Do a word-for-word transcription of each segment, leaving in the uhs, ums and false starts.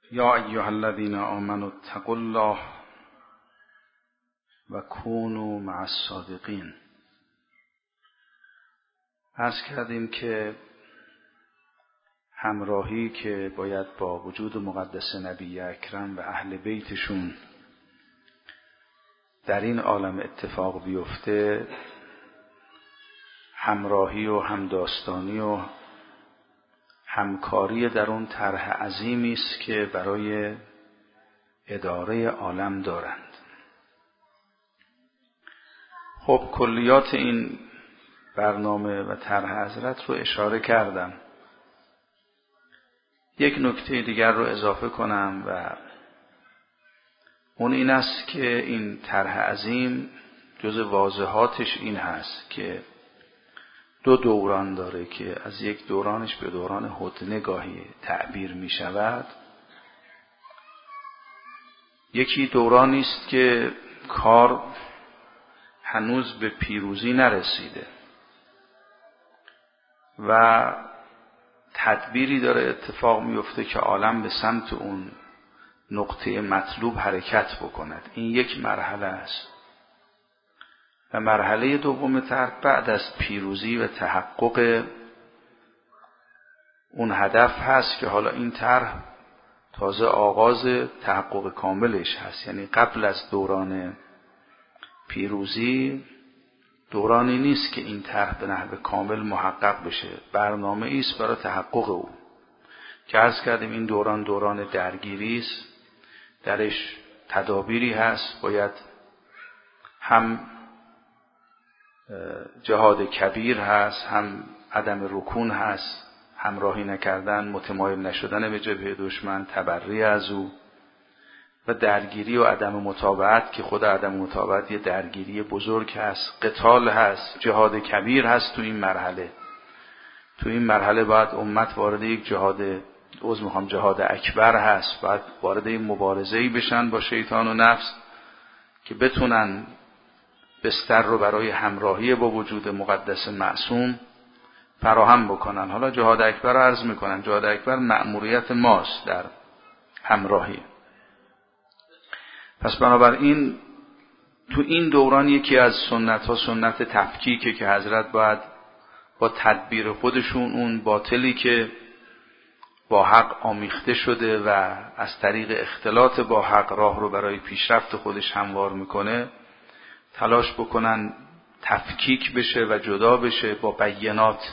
یا ایها الذین آمنوا اتقوا الله و کونوا مع الصادقین. عرض کردیم که همراهی که باید با وجود مقدس نبی اکرم و اهل بیتشون در این عالم اتفاق بیفته، همراهی و همداستانی و همکاری در اون طرح عظیمی است که برای اداره عالم دارند. خب کلیات این برنامه و طرح حضرت رو اشاره کردم. یک نکته دیگر رو اضافه کنم و اون این است که این طرح عظیم جز واضحاتش این هست که دو دوران داره که از یک دورانش به دوران هدنه گاهی تعبیر می شود. یکی دورانی است که کار هنوز به پیروزی نرسیده و تدبیری داره اتفاق میفته که عالم به سمت اون نقطه مطلوب حرکت بکند. این یک مرحله است. و مرحله دوم طرح بعد از پیروزی و تحقق اون هدف هست که حالا این طرح تازه آغاز تحقق کاملش هست. یعنی قبل از دوران پیروزی دورانی نیست که این طرح به نحو کامل محقق بشه، برنامه ایست برای تحقق او که عرض کردیم این دوران دوران درگیری است، درش تدابیری هست، باید هم جهاد کبیر هست، هم عدم رکون هست، همراهی نکردن، متمایل نشدن به جبهه دشمن، تبری از او و درگیری و عدم متابعت که خود عدم متابعت یه درگیری بزرگ هست، قتال هست، جهاد کبیر هست. تو این مرحله تو این مرحله باید امت وارد یک جهاد عوض میخوام جهاد اکبر هست، باید وارد این مبارزه‌ای بشن با شیطان و نفس که بتونن بستر رو برای همراهی با وجود مقدس معصوم فراهم بکنن. حالا جهاد اکبر رو عرض میکنن. جهاد اکبر مأموریت ماست در همراهی. پس بنابراین تو این دوران یکی از سنت ها سنت تفکیکه که حضرت باید با تدبیر خودشون اون باطلی که با حق آمیخته شده و از طریق اختلاط با حق راه رو برای پیشرفت خودش هموار میکنه تلاش بکنن تفکیک بشه و جدا بشه با بینات.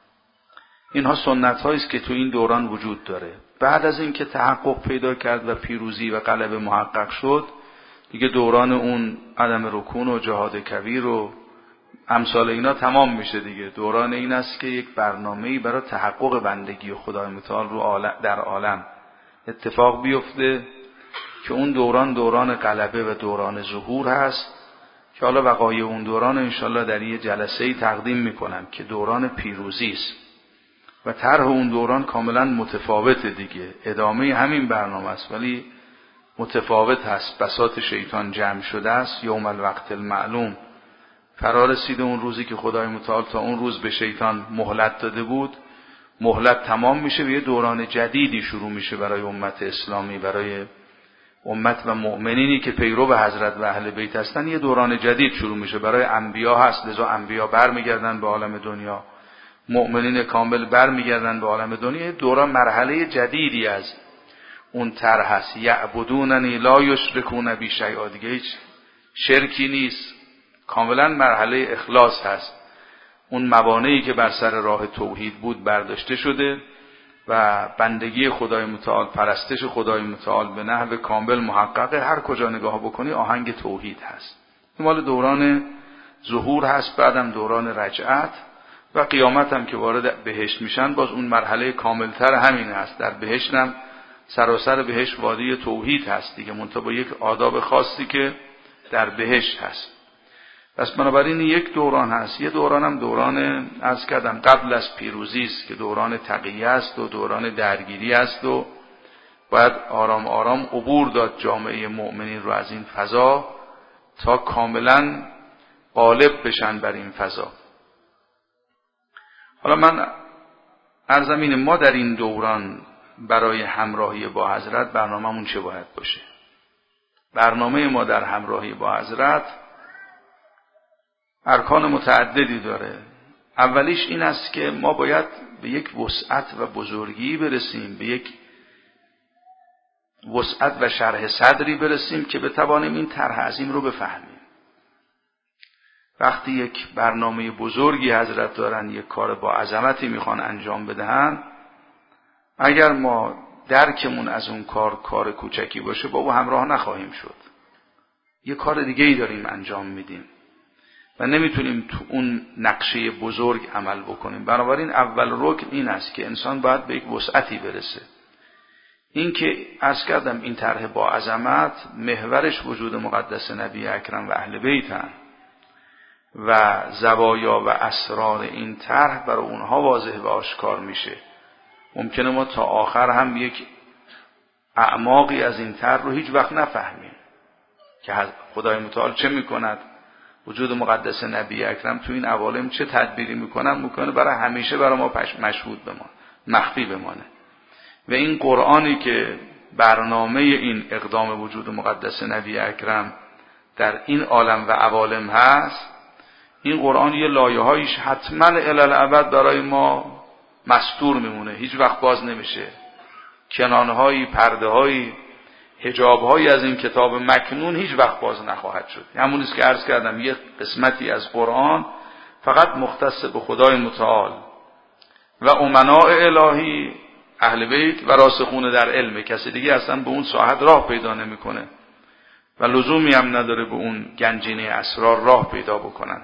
اینها سنت هایی است که تو این دوران وجود داره. بعد از اینکه تحقق پیدا کرد و پیروزی و غلبه محقق شد، دیگه دوران اون عدم رکون و جهاد کبیر و امثال اینا تمام میشه دیگه. دوران این است که یک برنامه‌ای برای تحقق بندگی خدای متعال رو در عالم اتفاق بیفته که اون دوران دوران غلبه و دوران ظهور هست که حالا وقایع اون دوران انشالله در یه جلسه‌ای تقدیم میکنم که دوران پیروزی است و طرح اون دوران کاملا متفاوته دیگه. ادامه همین برنامه است ولی متفاوت هست. بساط شیطان جمع شده است. یوم الوقت المعلوم فرا رسیده اون روزی که خدای متعال تا اون روز به شیطان مهلت داده بود. مهلت تمام میشه و یه دوران جدیدی شروع میشه برای امت اسلامی، برای امت و مؤمنینی که پیرو به حضرت و اهل بیت هستن. یه دوران جدید شروع میشه. برای انبیا هست، لذا انبیا برمیگردن به عالم دنیا، مؤمنین کامل برمیگردن به عالم دنیا. دوران مرحله جدیدی از اون طرح هست. یعبدوننی لا یشرکون بی شیئا، دیگه هیچ شرکی نیست، کاملا مرحله اخلاص هست. اون موانعی که بر سر راه توحید بود برداشته شده و بندگی خدای متعال، پرستش خدای متعال به نحو کامل محققه. هر کجا نگاه بکنی آهنگ توحید هست. این مال دوران ظهور هست. بعدم دوران رجعت و قیامت هم که وارد بهشت میشن باز اون مرحله کاملتر همین هست. در بهشت هم سراسر بهشت وادی توحید هست دیگه، منتها با یک آداب خاصی که در بهشت هست. پس بنابراین یک دوران هست. یه دوران هم دوران عرض کردم قبل از پیروزی است که دوران تقیه است و دوران درگیری است و باید آرام آرام عبور داد جامعه مؤمنین رو از این فضا تا کاملا غالب بشن بر این فضا. حالا من عرضم اینه ما در این دوران برای همراهی با حضرت برنامه‌مون چه باید باشه. برنامه ما در همراهی با حضرت ارکان متعددی داره. اولیش این است که ما باید به یک وسعت و بزرگی برسیم، به یک وسعت و شرح صدری برسیم که بتوانیم این طرح عظیم رو بفهمیم. وقتی یک برنامه بزرگی حضرت دارن، یک کار با عظمتی میخوان انجام بدهن، اگر ما درکمون از اون کار کار کوچکی باشه با او همراه نخواهیم شد. یک کار دیگه ای داریم انجام میدیم و نمیتونیم تو اون نقشه بزرگ عمل بکنیم. بنابراین اول رکن این است که انسان باید به یک وسعتی برسه. این که عرض کردم این طرح با عظمت محورش وجود مقدس نبی اکرم و اهل بیتن و زوایا و اسرار این طرح برای اونها واضح و آشکار میشه. ممکنه ما تا آخر هم یک اعماقی از این طرح رو هیچ وقت نفهمیم که خدای متعال چه میکند، وجود مقدس نبی اکرم تو این عوالم چه تدبیری میکنن میکنه برای همیشه برای ما مشهود بمانه، مخفی بمانه. و این قرآنی که برنامه این اقدام وجود مقدس نبی اکرم در این عالم و عوالم هست، این قرآن یه لایه‌هایش حتما الالعبد برای ما مستور میمونه، هیچ وقت باز نمیشه. کنانهایی، پردههایی، حجابهایی از این کتاب مکنون هیچ وقت باز نخواهد شد. همونیست که عرض کردم یه قسمتی از قرآن فقط مختص به خدای متعال و امناء الهی اهل بیت و راسخون در علم. کسی دیگه اصلا به اون ساحت راه پیدا نمیکنه و لزومی هم نداره به اون گنجینه اسرار راه پیدا بکنن.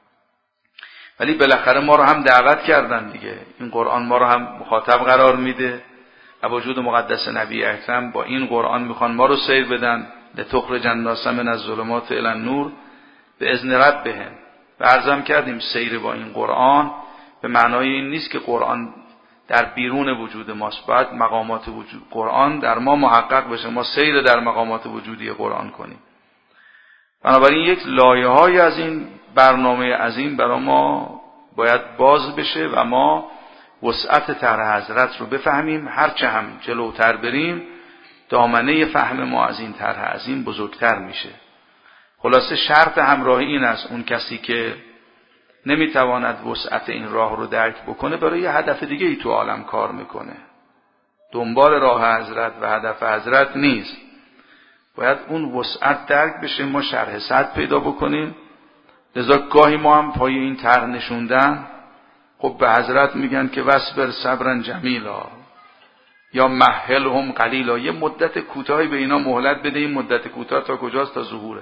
ولی بالاخره ما رو هم دعوت کردن دیگه. این قرآن ما رو هم مخاطب قرار میده و وجود مقدس نبی اکرم با این قرآن میخوان ما رو سیر بدن. لتخرج الناس من الظلمات الی النور باذن ربهم. و عرضم کردیم سیر با این قرآن به معنای این نیست که قرآن در بیرون وجود ماست. باید مقامات وجود قرآن در ما محقق بشه، ما سیر در مقامات وجودی قرآن کنیم. بنابراین یک لایه‌های از این برنامه عظیم برای ما باید باز بشه و ما وسعت طرح حضرت رو بفهمیم. هرچه هم جلوتر بریم دامنه فهم ما از این طرح عظیم بزرگتر میشه. خلاصه شرط همراهی این است اون کسی که نمیتواند وسعت این راه رو درک بکنه برای یه هدف دیگه ای تو عالم کار میکنه، دنبال راه حضرت و هدف حضرت نیست. باید اون وسعت درک بشه، ما شرح صدر پیدا بکنیم. لذا گاهی ما هم پای این طرح نشوندن خب به حضرت میگن که وصبر صبرا جمیلا یا مهلهم قلیلا، یه مدت کوتاهی به اینا مهلت بده. این مدت کوتاه تا کجاست؟ تا ظهوره.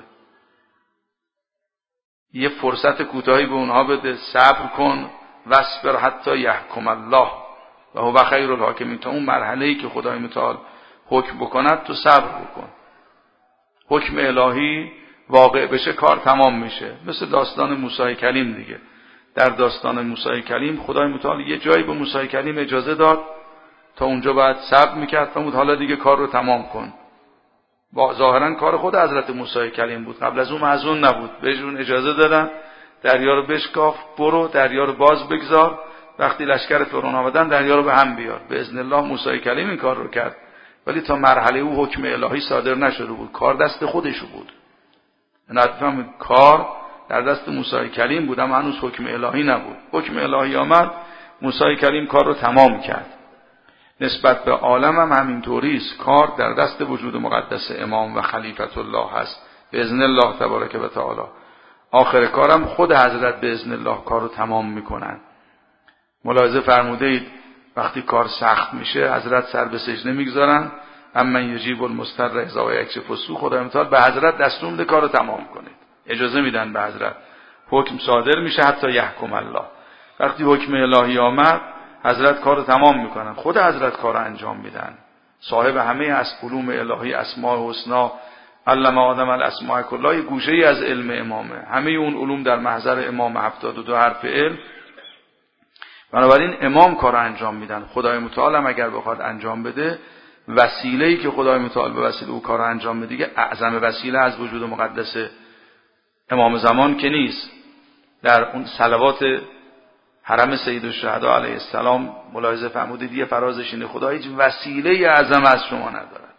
یه فرصت کوتاهی به اونها بده، صبر کن، وصبر حتی یحکم الله و هو خیر الحاکمین. تا اون مرحله‌ای که خدای متعال حکم بکند تو صبر بکن. حکم الهی واقع بشه کار تمام میشه. مثل داستان موسی کلیم دیگه. در داستان موسی کلیم خدای متعال یه جایی به موسی کلیم اجازه داد، تا اونجا باید صبر میکرد، فرمود حالا دیگه کار رو تمام کن. با ظاهرا کار خود حضرت موسی کلیم بود، قبل از اون معزون نبود. بهشون اجازه دادن دریا رو بشکاف، برو دریا رو باز بگذار، وقتی لشکر فرعون آمدن دریا رو به هم بیار. به اذن الله موسی کلیم این کار رو کرد، ولی تا مرحله او حکم الهی صادر نشده بود. کار دست خودش بود. نتفهم کار در دست موسی کلیم بود اما هنوز حکم الهی نبود. حکم الهی آمد، موسی کلیم کار رو تمام کرد. نسبت به عالم هم همینطوری است. کار در دست وجود مقدس امام و خلیفت الله هست به اذن الله تبارک و تعالی. آخر کارم خود حضرت به اذن الله کار رو تمام میکنن. ملاحظه فرموده اید وقتی کار سخت میشه حضرت سر به سجده میگذارن، اما یجیب المضطر اذا یکشف السوء. خدای متعال به حضرت دستور میده کار رو تمام کنید، اجازه میدن به حضرت. حکم صادر میشه حتی یحکم الله. وقتی حکم الهی آمد حضرت کار رو تمام میکنن، خود حضرت کار رو انجام میدن. صاحب همه از علوم الهی، اسماء حسنا، علم آدم الاسماء کلها، یه گوشه ای از علم امامه. همه اون علوم در محضر امام، هفتاد و دو حرف علم. بنابراین امام کار رو انجام میدن. خدای متعال هم اگر بخواد انجام بده، وسیله‌ای که خدای متعال به وسیله او کار رو انجام بده دیگه اعظم وسیله از وجود مقدس امام زمان که نیست. در اون صلوات حرم سید الشهدا علیه السلام ملاحظه فرمودید یه فرازش اینه خدا هیچ وسیله اعظم از شما ندارد.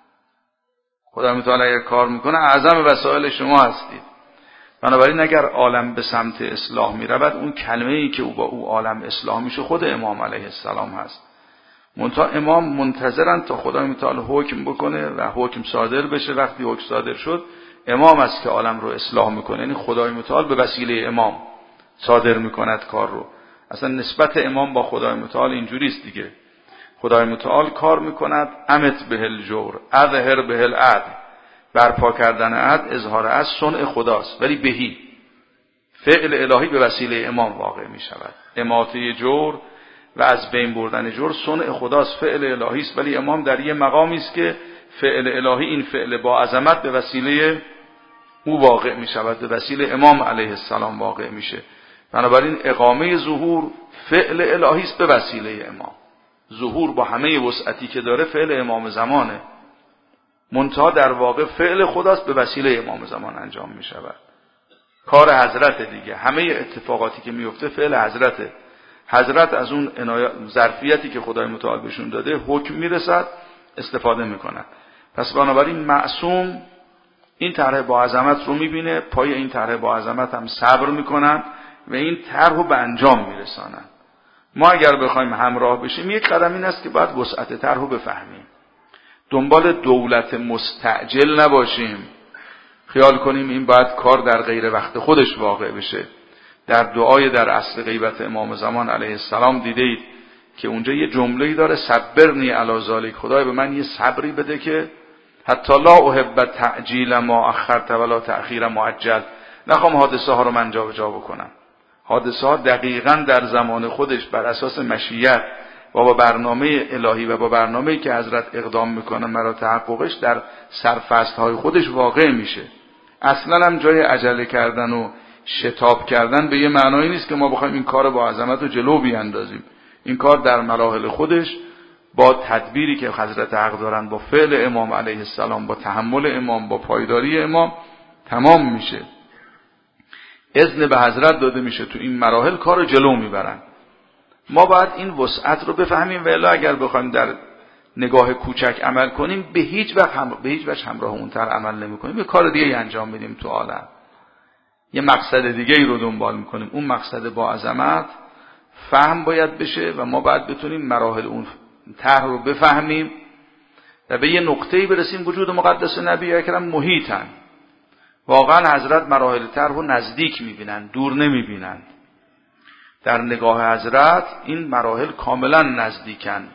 خدا متعال اگر کار میکنه اعظم وسایل شما هستید. بنابراین اگر عالم به سمت اصلاح میرود اون کلمه ای که او با او عالم اصلاح میشه خود امام علیه السلام هست. منتها امام منتظرن تا خدای متعال حکم بکنه و حکم صادر بشه. وقتی حکم صادر شد امام است که عالم رو اصلاح میکنه، یعنی خدای متعال به وسیله امام صادر میکند کار رو. اصلا نسبت امام با خدای متعال اینجوری است دیگه. خدای متعال کار میکند امت به الجور اظهر به العدل، برپا کردن عدل اظهار از صنع خداست، ولی بهی فعل الهی به وسیله امام واقع میشود. اماطه جور و از بین بردن جور صنع خداست، فعل الهی است، ولی امام در یه مقامی است که فعل الهی این فعل با عظمت به وسیله او واقع میشود، به وسیله امام علیه السلام واقع میشه. بنابراین اقامه ظهور فعل الهی است به وسیله امام. ظهور با همه وسعتی که داره فعل امام زمانه، منتها در واقع فعل خداست به وسیله امام زمان انجام می شود. کار حضرت دیگه، همه اتفاقاتی که میفته فعل حضرته. حضرت از اون ظرفیتی که خدای متعال بهشون داده حکم میرسد، استفاده میکنن. پس بنابراین معصوم این طرح با عظمت رو میبینه، پای این طرح با عظمت هم صبر میکنن و این طرح رو به انجام میرسانن. ما اگر بخوایم همراه بشیم یک قدم این است که باید وسعت طرح رو بفهمیم، دنبال دولت مستعجل نباشیم، خیال کنیم این باید کار در غیر وقت خودش واقع بشه. در دعای در اصل غیبت امام زمان علیه السلام دیدید که اونجا یه جمله‌ای داره صبرنی علی ذالک، خدای به من یه صبری بده که حتی لا احب تعجیل ما اخرت ولا تأخیر معجل، نخوام حادثه ها رو من جا به جا بکنم. حادثه ها دقیقاً در زمان خودش بر اساس مشیت و با برنامه الهی و با برنامه‌ای که حضرت اقدام میکنه مرا تحققش در سرفصل‌های خودش واقع میشه. اصلاً هم جای عجله کردن و شتاب کردن به یه معنایی نیست که ما بخوایم این کار با عظمت رو جلو بیاندازیم. این کار در مراحل خودش با تدبیری که حضرت حق دارن، با فعل امام علیه السلام، با تحمل امام، با پایداری امام تمام میشه. اذن به حضرت داده میشه تو این مراحل کار رو جلو میبرن. ما باید این وسعت رو بفهمیم و الا اگر بخوایم در نگاه کوچک عمل کنیم به هیچ وجه هم... به هیچ وجه همراه اون تر عمل نمی‌کنیم، یه کار دیگه ای انجام میدیم تو عالم، یه مقصد دیگه ای رو دنبال میکنیم. اون مقصد با عظمت فهم باید بشه و ما باید بتونیم مراحل اون طرح رو بفهمیم و به یه نقطه‌ای برسیم. وجود مقدس نبی اکرم محیطن، واقعا حضرت مراحل طرح رو نزدیک میبینن، دور نمیبینن. در نگاه حضرت این مراحل کاملا نزدیکن،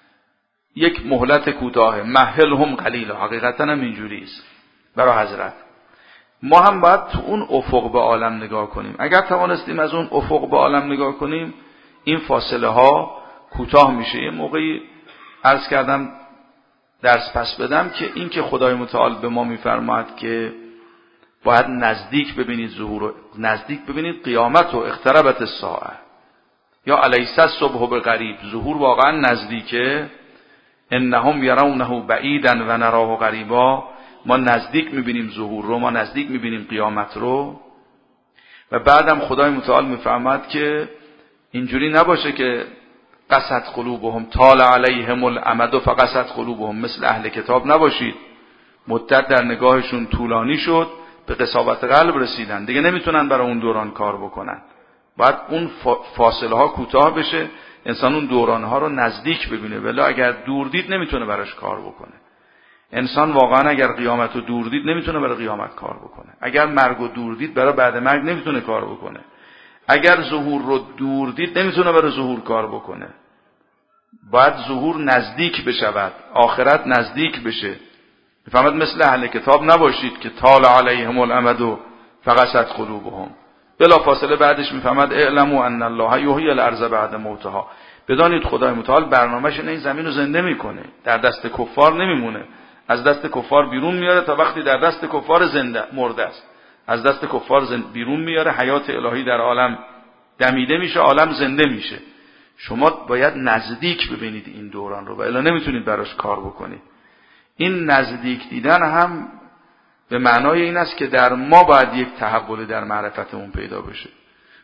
یک مهلت کوتاه، مهلهم قلیلا، حقیقتا هم اینجوری است برای حضرت. ما هم باید تو اون افق به عالم نگاه کنیم. اگر توانستیم از اون افق به عالم نگاه کنیم این فاصله ها کوتاه میشه. یه موقعی عرض کردم درس پس بدم که این که خدای متعال به ما میفرماید که باید نزدیک ببینید ظهور، نزدیک ببینید قیامت و اقتربت الساعه، یا الیس الصبح بقریب، ظهور واقعا نزدیکه. انهم یرونه بعیدا و نراه قریبا، ما نزدیک میبینیم ظهور رو، ما نزدیک میبینیم قیامت رو. و بعدم خدای متعال میفرماید که اینجوری نباشه که قست قلوبهم طال علیهم الامد فقست قلوبهم، مثل اهل کتاب نباشید مدت در نگاهشون طولانی شد به قساوت قلب رسیدن، دیگه نمیتونن برای اون دوران کار بکنن. باید اون فاصله ها کوتاه بشه، انسان اون دوران ها رو نزدیک ببینه، ولی اگر دور دید نمیتونه براش کار بکنه. انسان واقعا اگر قیامت رو دور دید نمیتونه برای قیامت کار بکنه، اگر مرگ رو دور دید برای بعد مرگ نمیتونه کار بکنه، اگر ظهور رو دور دید نمیتونه برای ظهور کار بکنه. باید ظهور نزدیک بشود، آخرت نزدیک بشه. میفهمد مثل اهل کتاب نباشید که طال علیهم الامد و فقست قلوبهم. بلا فاصله بعدش میفهمد اعلموا ان الله یحیی الارض بعد موتها، بدانید خدای متعال برنامه‌ش اینه این زمین رو زنده میکنه، در دست کفار نمیمونه، از دست کفار بیرون میاره تا وقتی در دست کفار زنده مرده است، از دست کفار بیرون میاره، حیات الهی در عالم دمیده میشه، عالم زنده میشه. شما باید نزدیک ببینید این دوران رو و الا نمیتونید براش کار بکنید. این نزدیک دیدن هم به معنای این است که در ما باید یک تحول در معرفتمون پیدا بشه.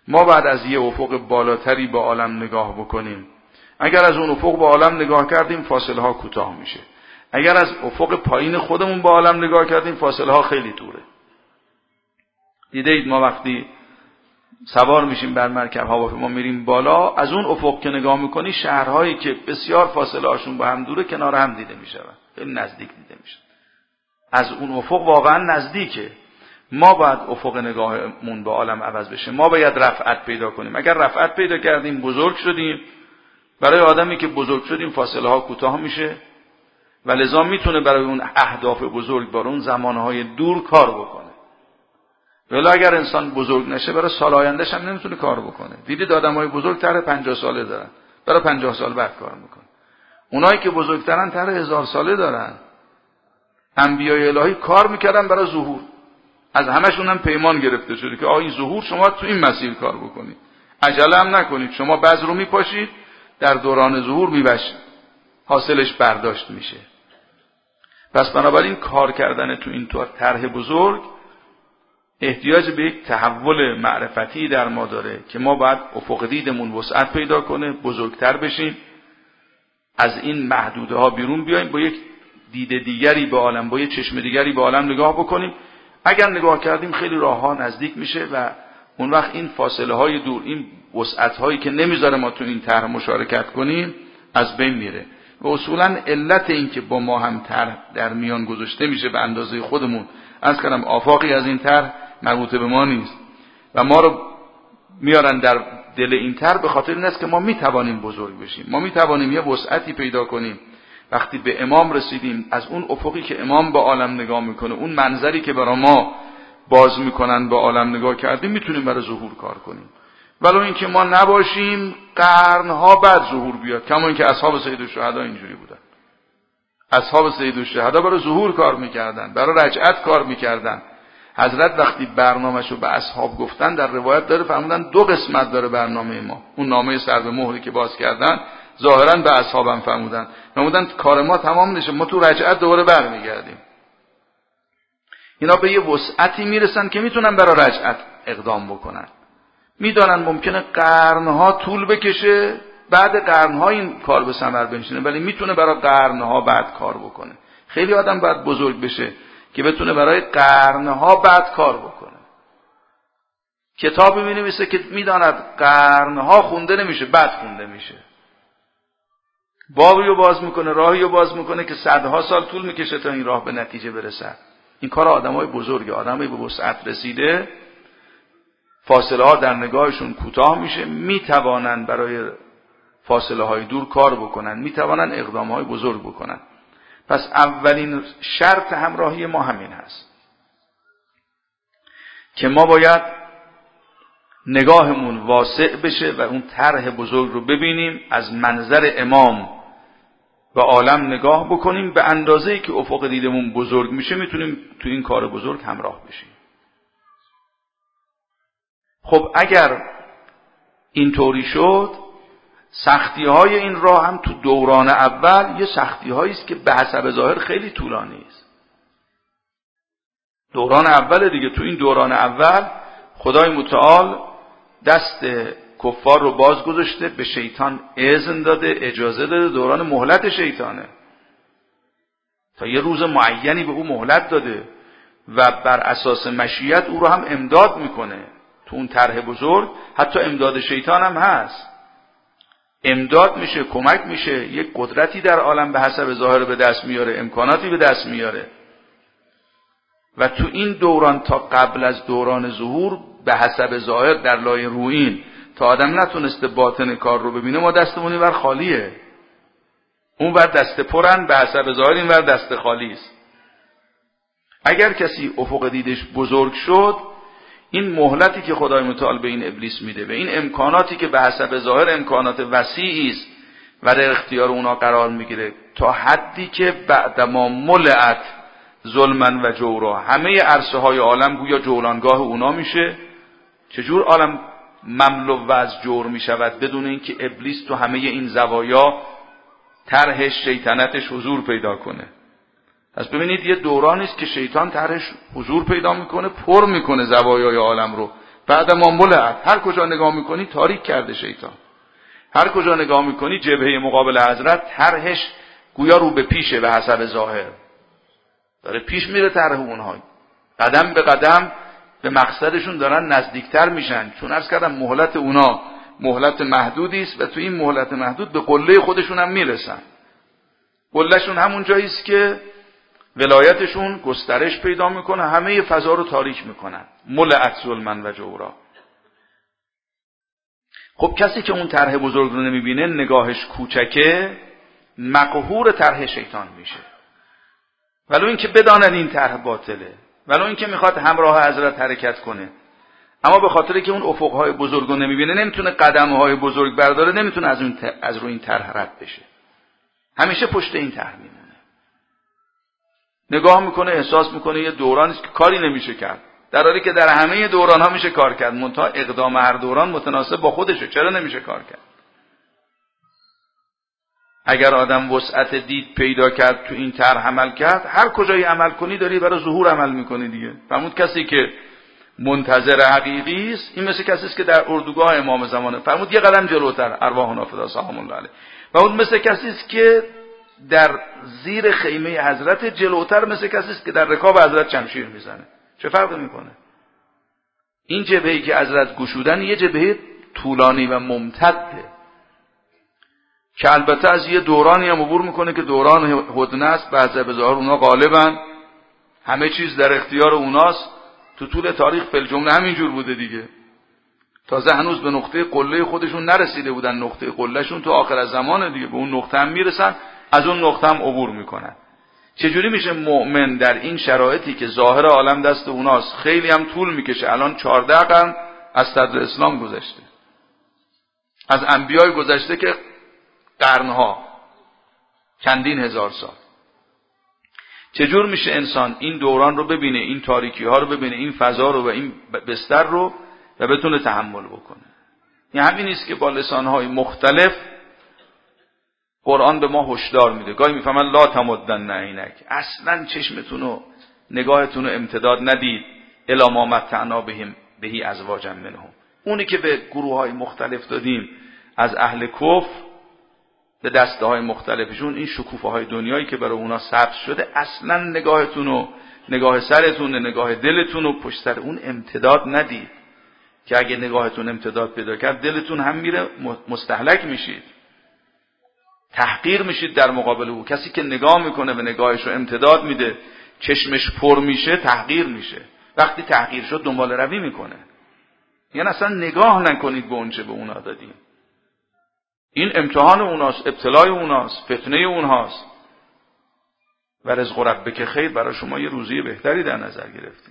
ما بعد از یه افق بالاتری به عالم نگاه بکنیم، اگر از اون افق به عالم نگاه کردیم فاصله ها کوتاه میشه. اگر از افق پایین خودمون به عالم نگاه کردیم فاصله ها خیلی دوره. دیده اید ما وقتی سوار میشیم بر مرکب هواپیما میریم بالا، از اون افق که نگاه میکنی شهرهایی که بسیار فاصله هاشون با هم دوره کنار هم دیده میشن، خیلی نزدیک دیده میشن. از اون افق واقعا نزدیکه. ما باید افق نگاهمون به عالم عوض بشه. ما باید رفعت پیدا کنیم. اگر رفعت پیدا کردیم بزرگ شدیم، برای آدمی که بزرگ شدیم فاصله ها کوتاه میشه و لذا میتونه برای اون اهداف بزرگ برای اون زمانهای دور کار بکنه. ولی اگر انسان بزرگ نشه برای سال آیندهش هم نمیتونه کار بکنه. دیدید آدمای بزرگ طرح پنجاه ساله دارن، برای پنجاه سال بعد کار میکنه. اونایی که بزرگترن طرح هزار ساله دارن. انبیای الهی کار میکردن برای ظهور، از همشون هم پیمان گرفته شده که آقا این ظهور شما تو این مسیر کار بکنید، عجله هم نکنید، شما بذر رو میپاشید در دوران ظهور میبشید، حاصلش برداشت میشه. پس بنابراین کار کردن تو این طرح بزرگ احتیاج به یک تحول معرفتی در ما داره که ما باید افق دیدمون وسعت پیدا کنه، بزرگتر بشیم، از این محدوده ها بیرون بیایم، با یک دید دیگری به عالم، با یک چشم دیگری به عالم نگاه بکنیم. اگر نگاه کردیم خیلی راه ها نزدیک میشه و اون وقت این فاصله های دور، این وسعت هایی که نمیذاره ما تو این طرح مشارکت کنیم از بین میره. و اصولا علت این که با ما هم طرح در میان گذاشته میشه به اندازه خودمون، از کلم آفاقی از این طرح مربوط به ما نیست و ما رو میارن در دل این طرح به خاطر این است که ما میتوانیم بزرگ بشیم، ما میتوانیم یه وسعتی پیدا کنیم. وقتی به امام رسیدیم، از اون افقی که امام به عالم نگاه میکنه، اون منظری که برای ما باز میکنن به عالم نگاه کردیم، میتونیم برای ظهور کار کنیم. ولو اینکه ما نباشیم قرنها بعد ظهور بیاد، کما اینکه اصحاب سید الشهدا اینجوری بودن. اصحاب سید الشهدا برای ظهور کار میکردن، برای رجعت کار میکردن. حضرت وقتی برنامه‌شو به اصحاب گفتن، در روایت داره فرمودن دو قسمت داره برنامه ما. اون نامه سر به مهری که باز کردن ظاهرا به اصحابم فرمودن، فرمودن کار ما تمام نشه، ما تو رجعت دوباره برمیگردیم. اینا به یه وسعتی میرسن که میتونن برای رجعت اقدام بکنن. میدانن ممکنه قرنها طول بکشه، بعد قرنها این کار به ثمر بنشینه، ولی میتونه برای قرنها بعد کار بکنه. خیلی آدم باید بزرگ بشه که بتونه برای قرنها بعد کار بکنه. کتابی می‌نویسه که میداند قرنها خونده نمیشه، بعد خونده میشه. بابی رو باز میکنه، راهی رو باز میکنه که صدها سال طول میکشه تا این راه به نتیجه برسه. این کار آدمای بزرگه، آدمایی به وسعت رسیده، فاصله ها در نگاهشون کوتاه میشه، میتوانن برای فاصله های دور کار بکنن، میتوانن اقدام های بزرگ بکنن. پس اولین شرط همراهی ما همین هست که ما باید نگاهمون واسع بشه و اون طرح بزرگ رو ببینیم، از منظر امام و عالم نگاه بکنیم، به اندازه‌ای که افق دیدمون بزرگ میشه میتونیم تو این کار بزرگ همراه بشیم. خب اگر اینطوری شد، سختی های این راه هم تو دوران اول یه سختی هایی است که به حسب ظاهر خیلی طولانی است. دوران اول دیگه، تو این دوران اول خدای متعال دست کفار رو باز گذاشته، به شیطان اذن داده، اجازه داده، دوران مهلت شیطانه، تا یه روز معینی به او مهلت داده و بر اساس مشیت او رو هم امداد میکنه. تو اون طرح بزرگ حتی امداد شیطان هم هست، امداد میشه، کمک میشه، یک قدرتی در عالم به حسب ظاهر به دست میاره، امکاناتی به دست میاره. و تو این دوران تا قبل از دوران ظهور به حسب ظاهر در لایه رویین تا آدم نتونسته باطن کار رو ببینه، ما دستمون اینور خالیه، اون ور دست پرن، به حسب ظاهر این ور دست خالی است. اگر کسی افق دیدش بزرگ شد، این مهلتی که خدای متعال به این ابلیس میده و این امکاناتی که به حسب ظاهر امکانات وسیعی است و در اختیار اونا قرار میگیره، تا حدی که بعدما ملعت ظلمن و جورا، همه عرصه های عالم گویا جولانگاه اونا میشه. چجور عالم مملو و از جور میشود بدون اینکه ابلیس تو همه این زوایا طرحش، شیطنتش حضور پیدا کنه؟ پس ببینید یه دورانی است که شیطان طرحش حضور پیدا میکنه، پر میکنه زوایای عالم رو، بعد ما ملعت، هر کجا نگاه میکنی تاریک کرده شیطان. هر کجا نگاه میکنی جبهه مقابل حضرت طرحش گویا رو به پیشه به حسب ظاهر داره پیش میره. طرح اونها قدم به قدم به مقصدشون دارن نزدیکتر میشن، چون عرض کردم مهلت اونا مهلت محدودی است و تو این مهلت محدود به قله خودشون هم میرسن. قلهشون همون جایی است که ولایتشون گسترش پیدا میکنه، همه فضا رو تاریک میکنن. ملعت ظلما و جورا. خب کسی که اون طرح بزرگ رو نمیبینه، نگاهش کوچکه، مقهور طرح شیطان میشه. ولو اینکه بدانن این طرح باطله، ولو اینکه میخواد همراه حضرت حرکت کنه، اما به خاطر که اون افقهای بزرگ رو نمیبینه، نمیتونه قدمهای بزرگ برداره، نمیتونه از اون از روی این طرح رد بشه. همیشه پشت این طرح میمونه. نگاه میکنه، احساس میکنه یه دورانی است که کاری نمیشه کرد، در حالی که در همه دوران ها میشه کار کرد، منتها اقدام هر دوران متناسب با خودشه. چرا نمیشه کار کرد؟ اگر آدم وسعت دید پیدا کرد، تو این طرح عمل کرد، هر کجایی عمل کنی داری برای ظهور عمل میکنی دیگه. فرمود کسی که منتظر حقیقی است، این مثل کسی است که در اردوگاه امام زمانه. فرمود یه قدم جلوتر، ارواحنا فدا سلام الله علیه. و اون مثل کسی است که در زیر خیمه حضرت، جلوتر مثل کسی است که در رکاب حضرت شمشیر میزنه. چه فرقی میکنه؟ این جبهه‌ای که حضرت گشودن یه جبهه طولانی و ممتده که البته از یه دورانی هم عبور میکنه که دوران هدنه است. بعضی به ظاهر اونا غالبن، همه چیز در اختیار اوناست. تو طول تاریخ فی الجمله همینجور بوده دیگه. تازه هنوز به نقطه قله خودشون نرسیده بودن، نقطه قلهشون تو آخر از زمان دیگه. به اون نقطه هم میرسن، از اون نقطه هم عبور میکنن. چجوری میشه مؤمن در این شرایطی که ظاهر عالم دست اوناست، خیلی هم طول میکشه؟ الان چهارده قرن از صدر اسلام گذشته، از انبیای گذشته که قرنها، چندین هزار سال. چجور میشه انسان این دوران رو ببینه، این تاریکی ها رو ببینه، این فضا رو و این بستر رو، و بتونه تحمل بکنه؟ این همین است که با لسانهای مختلف قرآن به ما هشدار میده. گاهی میفهمن لا تمدن عینک، اصلا چشمتون و نگاهتون رو امتداد ندید، الا ما متعنا بهم بهی ازواجا منهم، اونی که به گروه های مختلف دادیم از اهل کفر، به دسته های مختلفشون، این شکوفه های دنیایی که برای اونا سبز شده، اصلا نگاهتون و نگاه سرتون، نگاه دلتون و پشت سر اون امتداد ندید، که اگه نگاهتون امتداد پیدا کرد، دلتون هم میره، مستهلک میشید، تحقیر میشید در مقابل او. کسی که نگاه میکنه و نگاهش رو امتداد میده، چشمش پر میشه، تحقیر میشه. وقتی تحقیر شد دنبال روی میکنه. یعنی اصلا نگاه نکنید به اون چه به اونا دادیم. این امتحان اوناست، ابتلای اوناست، فتنه اونهاست. و رزق ربک خیر، برای شما یه روزی بهتری در نظر گرفتیم.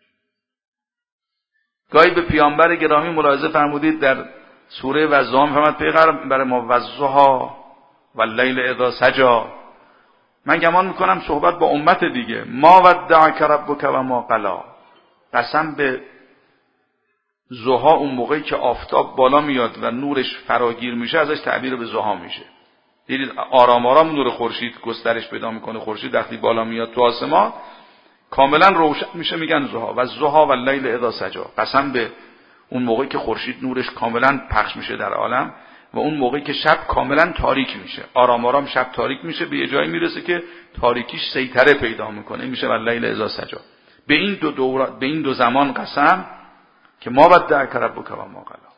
گاهی به پیامبر گرامی ملاحظه فرمودید در سوره وضحا، فرمود پیغمبر ما وضحا و اللیل اذا سجا. من گمان میکنم صحبت با امت دیگه. ما ودعک ربک و ما قلا. قسم به ضحا، اون موقعی که آفتاب بالا میاد و نورش فراگیر میشه، ازش تعبیر به ضحا میشه. دیدید آرام آرام نور خورشید گسترش پیدا میکنه. خورشید وقتی بالا میاد تو آسمان کاملا روشن میشه، میگن ضحا. و ضحا و اللیل اذا سجا، قسم به اون موقعی که خورشید نورش کاملا پخش میشه در عالم، و اون موقعی که شب کاملا تاریک میشه. آرام آرام شب تاریک میشه، به یه جایی میرسه که تاریکیش سیطره پیدا میکنه، میشه واللیل اذا سجا. به این دو دور، به این دو زمان قسم که ما ودعک ربک و ما قلا.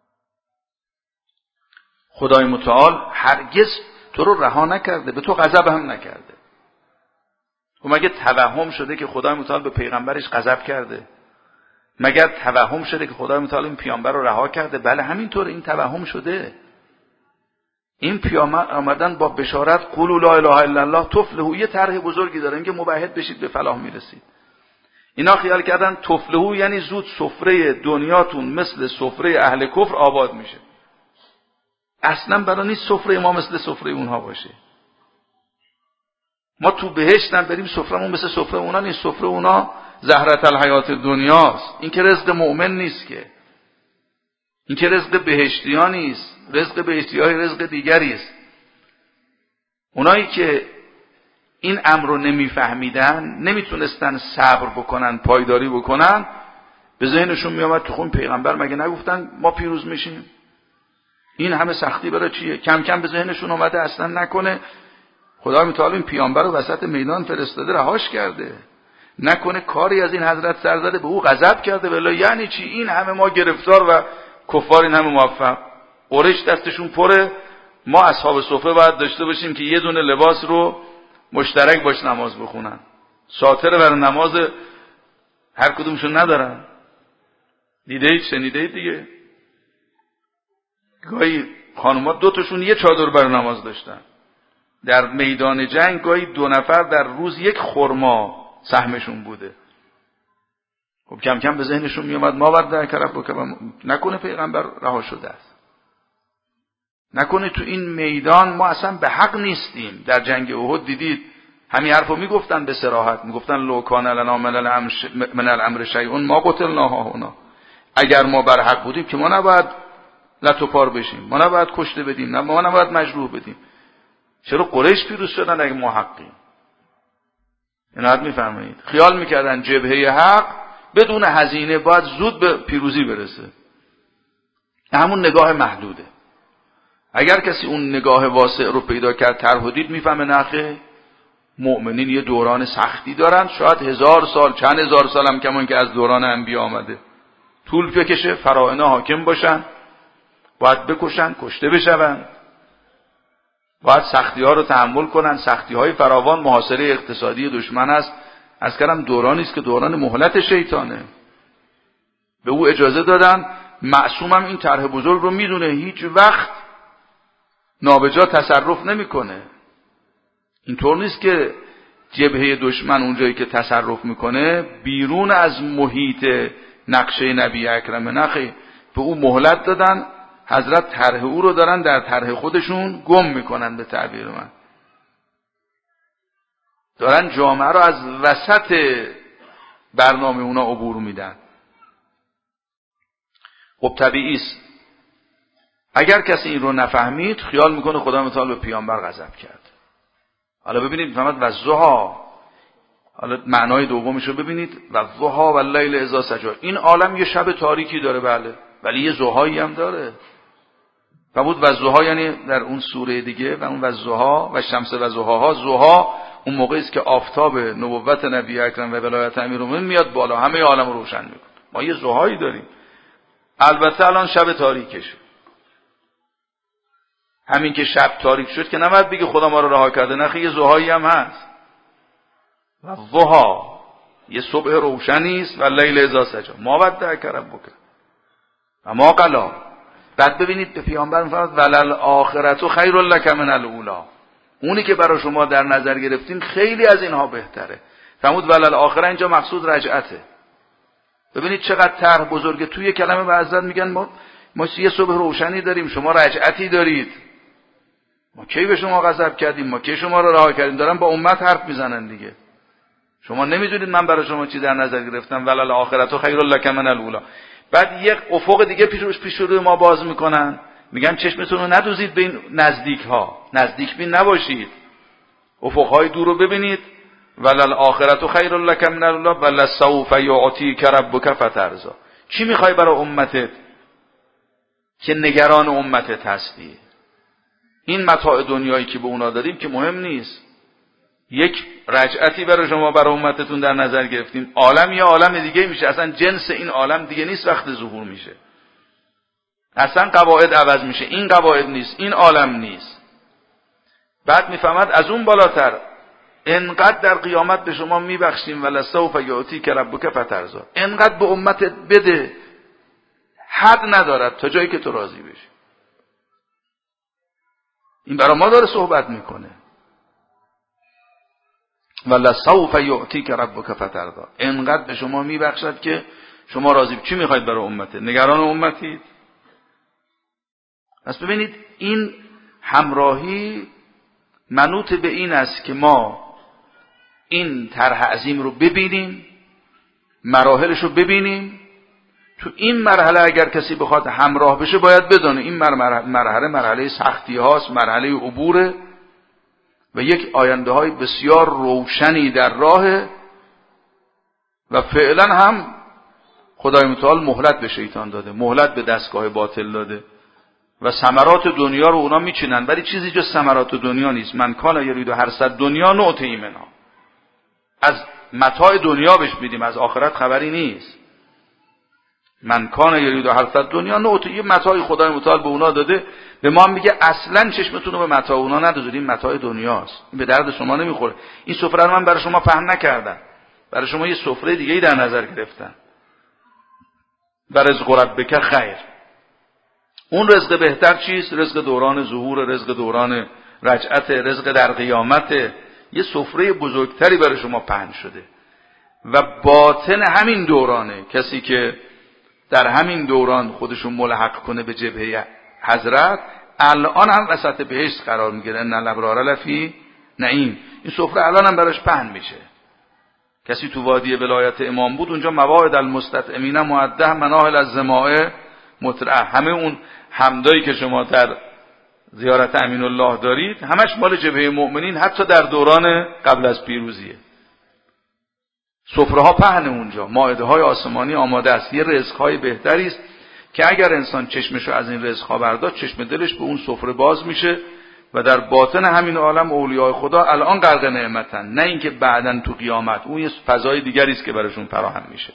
خدای متعال هرگز تو رو رها نکرده، به تو غضب هم نکرده. و مگه توهم شده که خدای متعال به پیغمبرش غضب کرده؟ مگر توهم شده که خدای متعال این پیامبر رو رها کرده؟ بله همینطور، این توهم شده. این پیامبر آمدن با بشارت قولوا لا اله الا الله تفلحوا، یه طرح بزرگی داره، اینکه مباهد بشید به فلاح میرسید. اینا خیال کردن تفلحوا یعنی زود سفره دنیاتون مثل سفره اهل کفر آباد میشه. اصلا برای نیست سفره ما مثل سفره اونها باشه. ما تو بهشت هم بریم سفرمون مثل سفره اونا نیست. سفره اونا زهرت الحیات دنیاست. این که رزق مؤمن نیست، که این که رزق بهشتیان نیست. رزق بهشتیای رزق دیگری است. اونایی که این امر رو نمیفهمیدن، نمیتونستن صبر بکنن، پایداری بکنن، به ذهنشون میامد تو خون پیغمبر مگه نگفتن ما پیروز میشیم؟ این همه سختی برای چیه؟ کم کم به ذهنشون اومده اصلا نکنه خدا متعال این پیامبر رو وسط میدان فرستاده رهاش کرده، نکنه کاری از این حضرت سر زده به او غضب کرده. ولی یعنی چی این همه ما گرفتار و کفار این همه موفق؟ قریش دستشون پره، ما اصحاب صفه باید داشته باشیم که یه دونه لباس رو مشترک باش نماز بخونن، ساتر برای نماز هر کدومشون ندارن. دیده اید شنیده اید دیگه، گاهی خانوما دو تاشون یه چادر برای نماز داشتن. در میدان جنگ گاهی دو نفر در روز یک خرما سهمشون بوده. خب کم کم به ذهنشون میومد ما ورد در کرب بکنم، نکنه پیغمبر رها شده است، نکنه تو این میدان ما اصلا به حق نیستیم. در جنگ احد دیدید همین حرفو میگفتن به صراحت، میگفتن لو کان لنا من الامر شیء ما قتلنا هنا. اگر ما بر حق بودیم که ما نباید لت و پار بشیم، ما نباید کشته بدیم، ما نباید مجروح بدیم. چرا قریش پیروز شدن اگه ما حقیم؟ اینا حد میفرمایید. خیال میکردن جبهه حق بدون هزینه باید زود به پیروزی برسه. همون نگاه محدوده. اگر کسی اون نگاه واسع رو پیدا کرد طرح و دید میفهمه نخه مؤمنین یه دوران سختی دارن، شاید هزار سال چند هزار سال هم کمان که از دوران انبیا آمده طول بکشه، فرائض حاکم باشن، باید بکشن، کشته بشون، باید سختی ها رو تحمل کنن. سختی های فراوان محاصره اقتصادی دشمن است. از کلم دورانی است که دوران مهلت شیطانه. به او اجازه دادن. معصوم هم این طرح بزرگ رو میدونه، هیچ وقت نابجا تصرف نمیکنه. اینطور نیست که جبهه دشمن اونجایی که تصرف میکنه بیرون از محیط نقشه نبی اکرم نخی. به او مهلت دادن، حضرت طرح او رو دارن در طرح خودشون گم میکنن. به تعبیر من دارن جامعه رو از وسط برنامه اونا عبور میدن. خب طبیعی است اگر کسی این رو نفهمید خیال میکنه خدا متعال به پیامبر غضب کرد. حالا ببینید فهمت و ضحی، حالا معنای دومش رو ببینید، و ضحی و اللیل اذا سجی. این عالم یه شب تاریکی داره بله، ولی یه ضحایی هم داره. فرمود و ضحی یعنی در اون سوره دیگه و اون و ضحی و شمس و ضحاها. ضحی اون موقعی است که آفتاب نبوت نبی اکرم و ولایت امیرالمومنین میاد بالا، همه عالم رو روشن میکنه. ما یه ضحایی داریم. البته الان شب تاریکشه. همین که شب تاریک شد که نباید بگه خدا ما رو رها کرده، نه، یه ضحایی هم هست. و ضحی یه صبح روشنی است و لیل اذا سجی ما ودعک ربک و ما قلی. بعد ببینید به پیامبر میفرماد ولل آخرت خیر لک من الاولی. اونی که برای شما در نظر گرفتیم خیلی از اینها بهتره. فرمود ولل آخره اینجا مقصود رجعته. ببینید چقدر طرح بزرگه. توی کلمه به حضرت میگن ما ما یه صبح روشنی داریم، شما رجعتی دارید. ما کی به شما غضب کردیم؟ ما کی شما رو رها کردیم؟ دارن با امت حرف میزنن دیگه. شما نمیدونید من برای شما چی در نظر گرفتم. ولل آخرت خیر لک من الاولی. بعد یک افق دیگه پیش پیش رو ما باز میکنن، میگن چشمتون رو ندوزید به این نزدیک ها، نزدیک بین نباشید، افقهای دور رو ببینید. ولل آخرت خیر لک من الاولی ولسوف یعطیک ربک فترضی. چی میخوای برای امتت که نگران امتت هستی؟ این متاع دنیایی که به اونا دادیم که مهم نیست. یک رجعتی برای شما برای امتتون در نظر گرفتیم. عالم یا عالم دیگه میشه، اصلا جنس این عالم دیگه نیست وقت ظهور میشه. اصلا قواعد عوض میشه. این قواعد نیست، این عالم نیست. بعد میفهمد از اون بالاتر انقدر در قیامت به شما میبخشیم ولسوف یعطیک ربک فترضی. انقدر به امتت بده حد ندارد تا جایی که تو راضی بشی. این برای ما داره صحبت میکنه. ولسوف یعطیک ربک فترضی. انقدر به شما میبخشد که شما راضی. چی میخواید برای امته؟ نگران امتید؟ پس ببینید این همراهی منوط به این است که ما این طرح عظیم رو ببینیم، مراحلش رو ببینیم. تو این مرحله اگر کسی بخواد همراه بشه باید بدونه این مرحله مرحله سختی هاست، مرحله عبوره و یک آینده های بسیار روشنی در راه و فعلا هم خدای متعال مهلت به شیطان داده، مهلت به دستگاه باطل داده و ثمرات دنیا رو اونا میچینن، ولی چیزی جز ثمرات دنیا نیست. من کان یرید هر صد دنیا نعطی منها، از متاع دنیا بهش میدیم، از آخرت خبری نیست. من کان یرید هر صد دنیا نعطی، یه متاعی خدای متعال به اونا داده، به ما میگه اصلا چشمتون رو به متاع اونا ندازید، این متاع دنیاست، این به درد شما نمیخوره. این سفره رو من برای شما پهن نکردم، برای شما یه سفره دیگه‌ای در نظر گرفتم. و رزق ربک خیر، اون رزق بهتر چیست؟ رزق دوران ظهور، رزق دوران رجعت، رزق در قیامت. یه سفره بزرگتری برای شما پهن شده و باطن همین دورانه. کسی که در همین دوران خودشون ملحق کنه به جبهه حضرت، الان هم وسط بهشت قرار میگیره. ان الابرار لفی نعیم، این سفره الان هم براش پهن میشه. کسی تو وادی ولایت امام بود، اونجا مواعد المستطعمین مودع مناهل الزماء مطرح، همه اون حمدایی که شما در زیارت امین الله دارید همش مال جبهه مؤمنین، حتی در دوران قبل از پیروزیه. سفره ها پهن اونجا، مائده های آسمانی آماده است. یه رزق های بهتری است که اگر انسان چشمشو از این رزق ها برداشت، چشم دلش به اون سفره باز میشه و در باطن همین عالم اولیاء خدا الان غرق نعمتن، نه اینکه بعدن تو قیامت. اون یه فضای دیگری است که براشون فراهم میشه.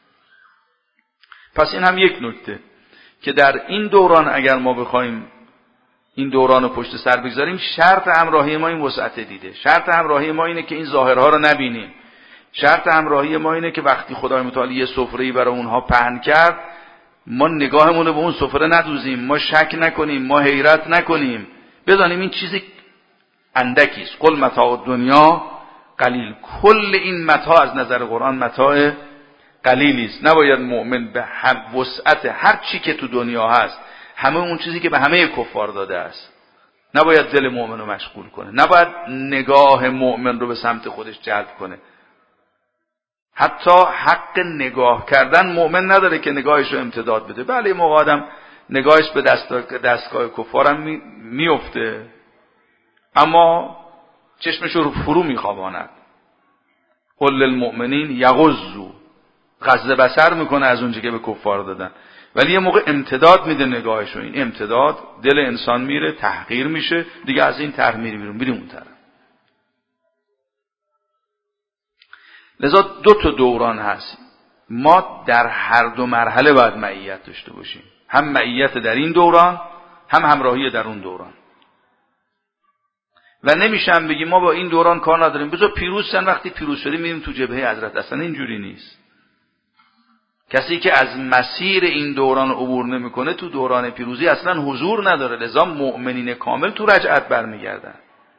پس این هم یک نکته که در این دوران اگر ما بخوایم این دوران رو پشت سر بگذاریم، شرط همراهی ما این وسعت دیده. شرط همراهی ما اینه که این ظاهرها رو نبینیم. شرط همراهی ما اینه که وقتی خدای متعال یه سفره‌ای برای اونها پهن کرد، ما نگاهمون رو به اون سفره ندوزیم، ما شک نکنیم، ما حیرت نکنیم، بدانیم این چیزی اندکی است. قل متاع دنیا قلیل، کل این متاع از نظر قرآن متاع قلیلی است. نباید مؤمن به هم وسعت هر چی که تو دنیا هست، همه اون چیزی که به همه کفار داده است، نباید دل مؤمن رو مشغول کنه، نباید نگاه مؤمن رو به سمت خودش جلب کنه. حتی حق نگاه کردن مؤمن نداره که نگاهش رو امتداد بده. بله موقع آدم نگاهش به دستگاه کفارم می، میفته، اما چشمش رو فرو میخواباند. قل للمؤمنین یغضوا، غض بصر میکنه از اونجا که به کفار دادن، ولی یه موقع امتداد میده نگاهش رو. این امتداد دل انسان میره، تحقیر میشه، دیگه از این طرح میری بیرون، میریم اون طرف. لذا دو تا دوران هست، ما در هر دو مرحله باید معیت داشته باشیم، هم معیت در این دوران، هم همراهی در اون دوران. و نمیشم بگیم ما با این دوران کار نداریم، بذار پیروز شن، وقتی پیروز شدیم میریم تو جبهه حضرت. اصلا اینجوری نیست. کسی که از مسیر این دوران عبور نمیکنه تو دوران پیروزی اصلا حضور نداره. لذا مؤمنین کامل تو رجعت برمیگردن.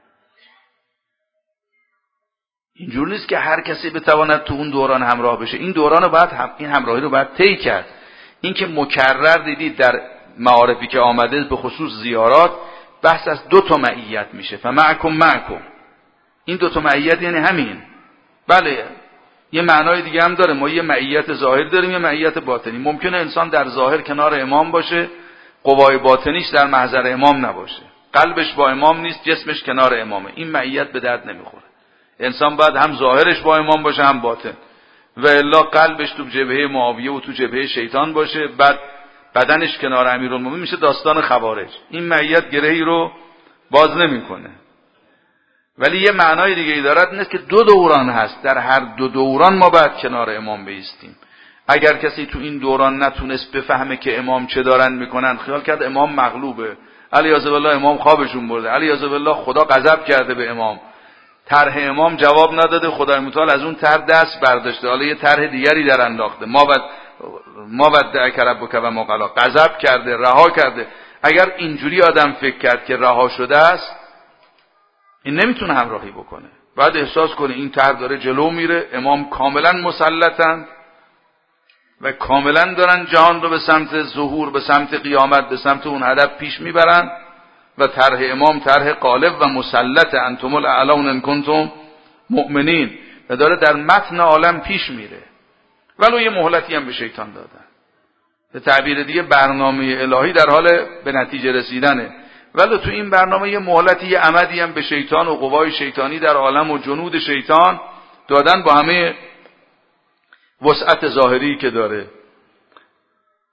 اینجور نیست که هر کسی بتواند تو اون دوران همراه بشه. این دوران رو باید هم این همراهی رو باید طی کرد. این که مکرر دیدید در معارفی که آمده به خصوص زیارات، بحث از دو تا معیت میشه. فمعکم معکم، این دو تا معیت یعنی همین. بله یه معنای دیگه هم داره، ما یه معیت ظاهر داریم، یه معیت باطنی. ممکنه انسان در ظاهر کنار امام باشه، قوای باطنیش در محضر امام نباشه، قلبش با امام نیست، جسمش کنار امامه، این معیت به درد نمیخوره. انسان باید هم ظاهرش با امام باشه هم باطن، و الا قلبش تو جبهه معاویه و تو جبهه شیطان باشه، بعد بدنش کنار امیرالمومنین میشه داستان خوارج. این معیت گرهی رو باز نمیکنه. ولی یه معنای دیگه ای دارد، اینه که دو دوران هست، در هر دو دوران ما باید کنار امام بایستیم. اگر کسی تو این دوران نتونست بفهمه که امام چه دارن میکنن، خیال کرد امام مغلوبه، علیاذ بالله امام خوابشون برده، علیاذ بالله خدا غضب کرده به امام، طرح امام جواب نداده، خدای متعال از اون طرح دست برداشته، حالا یه طرح دیگری در انداخته، ما بعد ما ودعک ربک و ما قلا، غضب کرده، رها کرده. اگر اینجوری آدم فکر کرد که رها شده است، این نمیتونه همراهی بکنه. بعد احساس کنه این طرح داره جلو میره، امام کاملا مسلطن و کاملا دارن جهان رو به سمت ظهور، به سمت قیامت، به سمت اون هدف پیش میبرن و طرح امام طرح غالب و مسلط، انتم الاعلون ان کنتم مؤمنین، و داره در متن عالم پیش میره. ولو یه مهلتی هم به شیطان دادن، به تعبیر دیگه برنامه الهی در حال به نتیجه رسیدنه، ولی تو این برنامه یه مهلتی، یه عمدی هم به شیطان و قوای شیطانی در عالم و جنود شیطان دادن، با همه وسعت ظاهری که داره.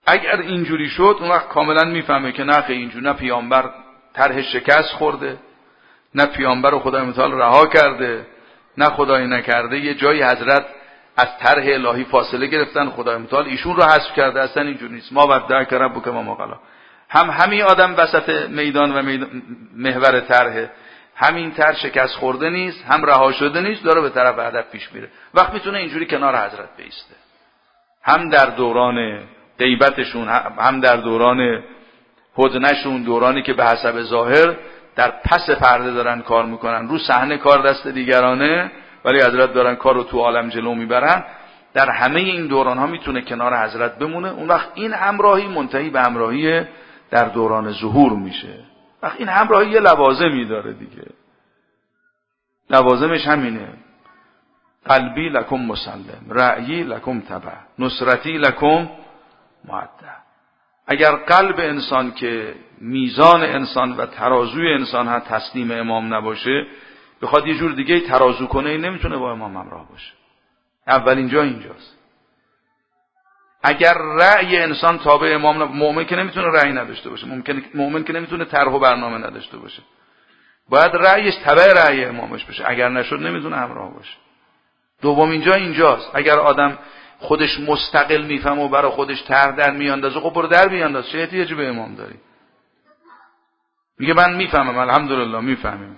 اگر اینجوری شد اون وقت کاملا میفهمه که نه اینجوری، نه پیامبر طرح شکست خورده، نه پیامبر رو خدای متعال رها کرده، نه خدای نکرده یه جایی حضرت از طرح الهی فاصله گرفتن، خدای متعال ایشون رو حذف کرده. اصلا اینجوری نیست. ما ودعک ربک ما ما قلی. هم همین آدم وسط میدان و میدان محور طرح، همین طرح شکست خورده نیست، هم رها شده نیست، داره به طرف هدف پیش میره. وقت میتونه اینجوری کنار حضرت بیسته، هم در دوران غیبتشون، هم در دوران هدنهشون، دورانی که به حسب ظاهر در پس پرده دارن کار میکنن، رو صحنه کار دست دیگرانه، ولی حضرت دارن کار رو تو عالم جلو میبرن. در همه این دوران ها میتونه کنار حضرت بمونه. اون وقت این همراهی منتهی به همراهی در دوران ظهور میشه. وقت این همراهی یه لوازمی داره دیگه. لوازمش همینه: قلبی لکم مسلم، رأیی لکم تبع، نصرتی لکم مودع. اگر قلب انسان که میزان انسان و ترازوی انسان ها تسلیم امام نباشه، بخواد یه جور دیگه ترازو کنه، این نمیتونه با امام همراه باشه. اولین جا اینجاست. اگر رأی انسان تابع امام نباشه، مؤمن که نمیتونه رأی نداشته باشه، ممکن مؤمن که نمیتونه طرح و برنامه نداشته باشه، باید رأیش تبع رأی امامش بشه. اگر نشد نمیتونه همراه باشه. دوم اینجا اینجاست. اگر آدم خودش مستقل میفهمه و برای خودش طرح در میاندازه، خب برو در بیانداز، چه احتیاجی به امام داری؟ میگه من میفهمم، الحمدلله میفهمیم.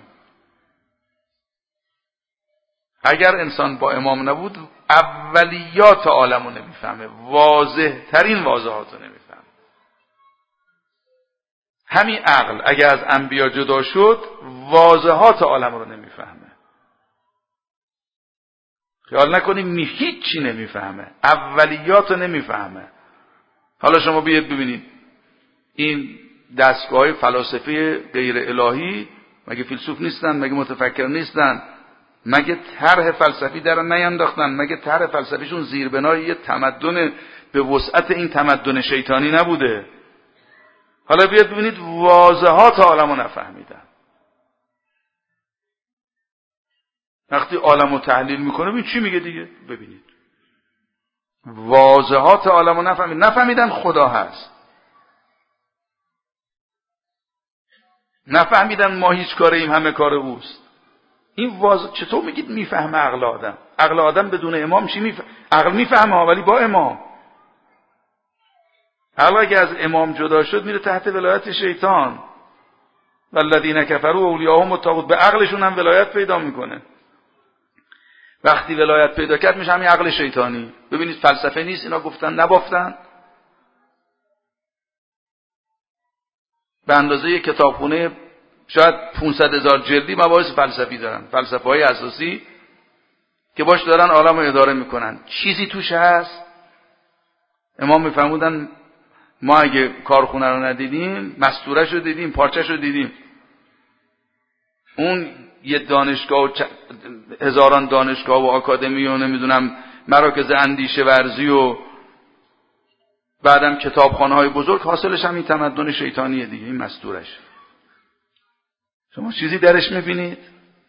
اگر انسان با امام نبود، اولیات عالمو نمیفهمه، واضح ترین واضحاتو نمیفهمه. همین عقل اگر از انبیا جدا شد، واضحات عالم رو نمیفهمه. خیال نکنیم می هیچی نمیفهمه، اولیاتو نمیفهمه. حالا شما بیاید ببینید این دستگاه فلاسفه غیر الهی، مگه فیلسوف نیستن؟ مگه متفکر نیستن؟ مگه طرح فلسفی در نینداختن؟ مگه طرح فلسفیشون زیربنای یه تمدن به وسعت این تمدن شیطانی نبوده؟ حالا بیاید ببینید واضحات عالمو نفهمیدن. وقتی عالمو تحلیل میکنه ببین چی میگه دیگه. ببینید واضحات عالمو نفهمید، نفهمیدن خدا هست، نفهمیدن ما هیچ کاره ایم، همه کار اوست. این واضح. چطور میگید میفهمه عقل آدم؟ عقل آدم بدون امام چی میفهمه؟ عقل میفهمه ولی با امام. عقل اگه از امام جدا شد میره تحت ولایت شیطان. والذین کفروا اولیاءهم الطاغوت. به عقلشون هم ولایت پیدا میکنه. وقتی ولایت پیدا کرد میشه همین عقل شیطانی. ببینید فلسفه نیست، اینا گفتن نبافتن. به اندازه یک کتابخونه شاید پانصد هزار جلدی مباحث فلسفی دارن، فلسفه های اساسی که باش دارن عالم رو اداره میکنن. چیزی توش هست؟ امام میفرمودن ما اگه کارخونه رو ندیدیم، مستورش رو دیدیم، پارچش رو دیدیم. اون یه دانشگاه و هزاران دانشگاه و آکادمی و نمیدونم مراکز اندیشه ورزی و بعدم کتابخانه های بزرگ، حاصلش هم این تمدن شیطانیه دیگه، این مستورش. شما چیزی درش میبینید؟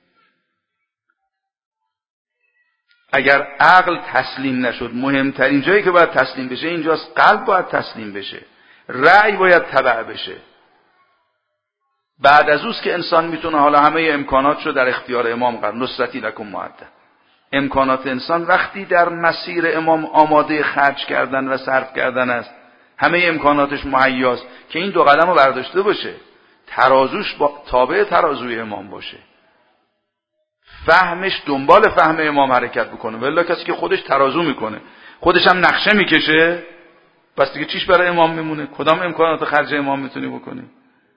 اگر عقل تسلیم نشد، مهمترین جایی که باید تسلیم بشه اینجاست. قلب باید تسلیم بشه، رأی باید تبع بشه. بعد از اوست که انسان میتونه حالا همه امکاناتشو در اختیار امام قرار. نصرتی لکم مودع. امکانات انسان وقتی در مسیر امام آماده خرج کردن و صرف کردن است، همه امکاناتش مهیاست که این دو قدم رو برداشته باشه، ترازوش با تابع ترازوی امام باشه، فهمش دنبال فهم امام حرکت بکنه. ولی کسی که خودش ترازو میکنه، خودش هم نقشه میکشه، پس دیگه چیش برای امام میمونه؟ کدام امکانات خرج امام میتونی بکنی؟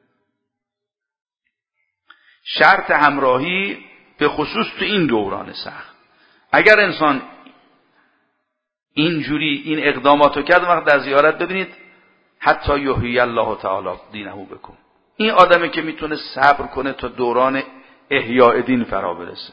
شرط همراهی به خصوص تو این دوران سخت، اگر انسان اینجوری این اقداماتو کرد، وقت در زیارت ببینید حتی یحیی الله تعالی دینه بکن. این آدمی که میتونه صبر کنه تا دوران احیاء دین فرا برسه.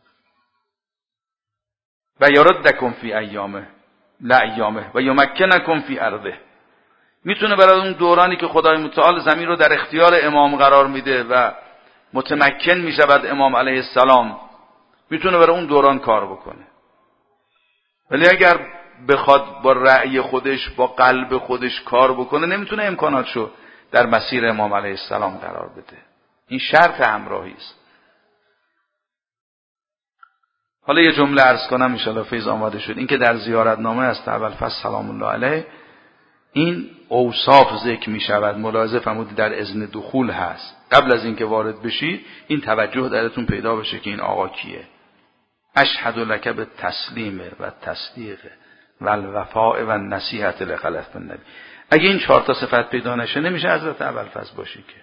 و یردکم فی ایامه لا ایامه و یمکنکم فی ارضه. میتونه برای اون دورانی که خدای متعال زمین رو در اختیار امام قرار میده و متمکن میشود امام علیه السلام، میتونه برای اون دوران کار بکنه. ولی اگر بخواد با رأی خودش با قلب خودش کار بکنه نمیتونه امکاناتشو در مسیر امام علیه السلام قرار بده. این شرط همراهی است. حالا یه جمله عرض کنم ان شاءالله فیض آماده شد. این که در زیارتنامه است ابوالفضل سلام الله علیه این اوصاف ذکر می شود. ملاحظه فرمودید در اذن دخول هست. قبل از اینکه وارد بشید این توجه درتون پیدا بشه که این آقا کیه. اشهد لک بالتسلیم و تصدیق و الوفاء و نصیحت لخلف النبی. اگه این چهار تا صفت پیدا نشه نمیشه حضرت ابوالفضل باشی که.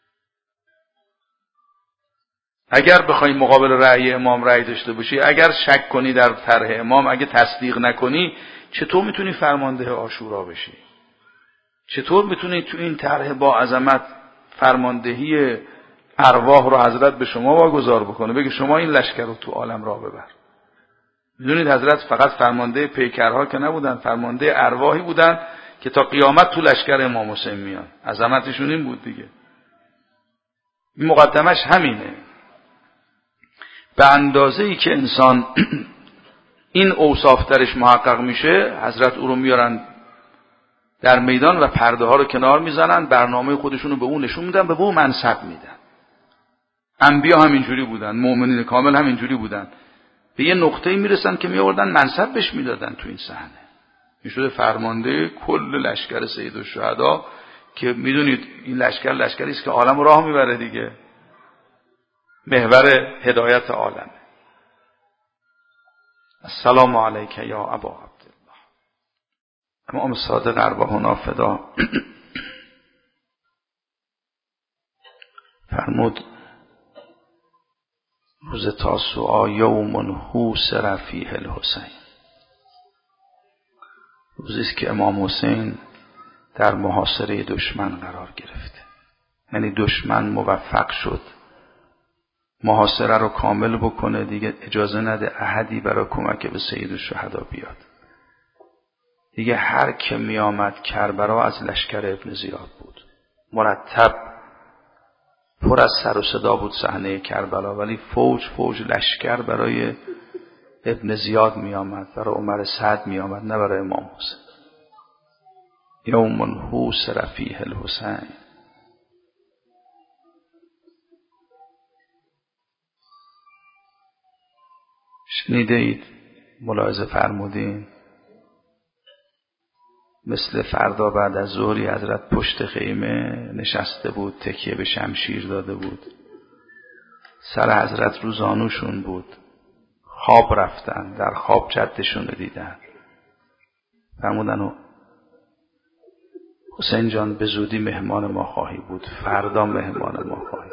اگر بخوای مقابل رأی امام رأی داشته باشی، اگر شک کنی در طرح امام، اگه تصدیق نکنی، چطور میتونی فرمانده عاشورا بشی؟ چطور میتونی تو این طرح با عظمت فرماندهی ارواح رو حضرت به شما واگذار بکنه بگه شما این لشکر رو تو عالم راه ببر؟ میدونید حضرت فقط فرمانده پیکرها که نبودن، فرمانده ارواحی بودن که تا قیامت تو لشکر امام حسین میان. عظمتشون این بود دیگه. این مقدمش همینه. به اندازه ای که انسان این اوصاف درش محقق میشه، حضرت او رو میارن در میدان و پرده ها رو کنار میزنن، برنامه خودشون رو به اون نشون میدن، به اون منصب میدن. انبیا همینجوری بودن، مؤمنین کامل همینجوری بودن. به یه نقطه‌ای میرسن که میآوردن منصب بهش میدادن. تو این صحنه میشده فرمانده کل لشکر سیدالشهدا که میدونید این لشکر لشکری است که عالم رو راه میبره دیگه، محور هدایت عالم. السلام علیک یا ابا عبدالله. امام صادق ارواحنا فدا فرمود روز تاسوعا یوم حوسر فیه الحسین، روزی است که امام حسین در محاصره دشمن قرار گرفته. یعنی دشمن موفق شد محاصره رو کامل بکنه، دیگه اجازه نده احدی برای کمک به سید الشهدا بیاد. دیگه هر که می آمد کربلا از لشکر ابن زیاد بود، مرتب پر از سر و صدا بود صحنه کربلا، ولی فوج فوج لشکر برای ابن زیاد می آمد، برای عمر سعد می آمد، نه برای امام حسین. یوم حوسر فیه الحسین. شنیده اید ملاحظه فرمودین مثل فردا بعد از ظهری حضرت پشت خیمه نشسته بود، تکیه به شمشیر داده بود، سر حضرت رو زانوشون بود، خواب رفتن، در خواب جدشون رو دیدن، فرمودن حسین جان به زودی مهمان ما خواهی بود، فردا مهمان ما خواهی.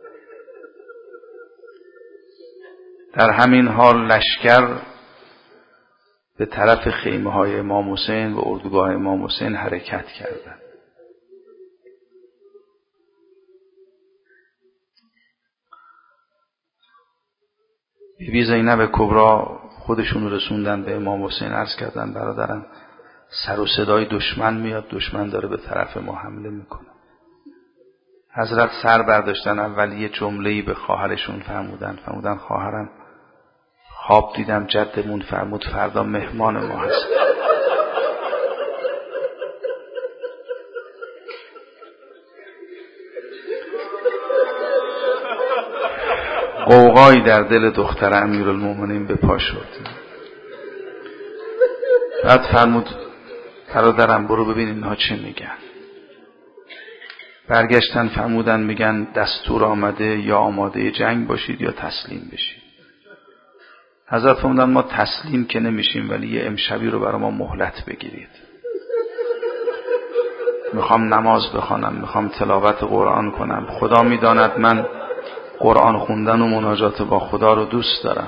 در همین حال لشکر به طرف خیمه های امام حسین و اردوگاه امام حسین حرکت کردند. بی بی زینب کبرا خودشون رسوندن به امام حسین، عرض کردن برادرم سر و صدای دشمن میاد، دشمن داره به طرف ما حمله میکنه. حضرت سر برداشتن، اول یه جمله‌ای به خواهرشون فرمودن، فرمودن خواهرم خواب دیدم جدمون فرمود فردا مهمان ما هست. قوقایی در دل دختر امیرالمومنین به پا شد. بعد فرمود برادرم برو ببین اینها چه میگن. برگشتن فرمودن میگن دستور آمده یا آماده جنگ باشید یا تسلیم بشید. حضرت فرمودن ما تسلیم که نمیشیم، ولی یه امشبی رو برای ما مهلت بگیرید. میخوام نماز بخوانم، میخوام تلاوت قرآن کنم. خدا میداند من قرآن خوندن و مناجات با خدا رو دوست دارم.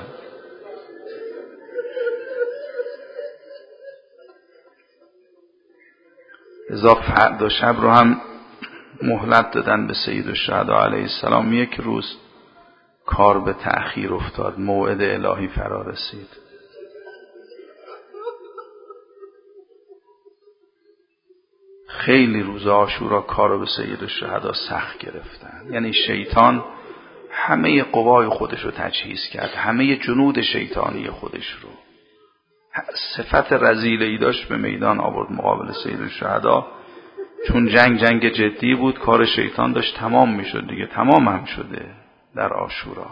لذا فردا شب رو هم مهلت دادن به سید الشهدا علیه السلام. یک روز کار به تأخیر افتاد، موعد الهی فرا رسید. خیلی روز عاشورا کار رو به سید الشهدا سخت گرفتن. یعنی شیطان همه قوای خودش رو تجهیز کرد، همه جنود شیطانی خودش رو، صفت رذیله‌ای داشت به میدان آورد مقابل سید الشهدا، چون جنگ جنگ جدی بود، کار شیطان داشت تمام میشد دیگه، تمام هم شده در عاشورا.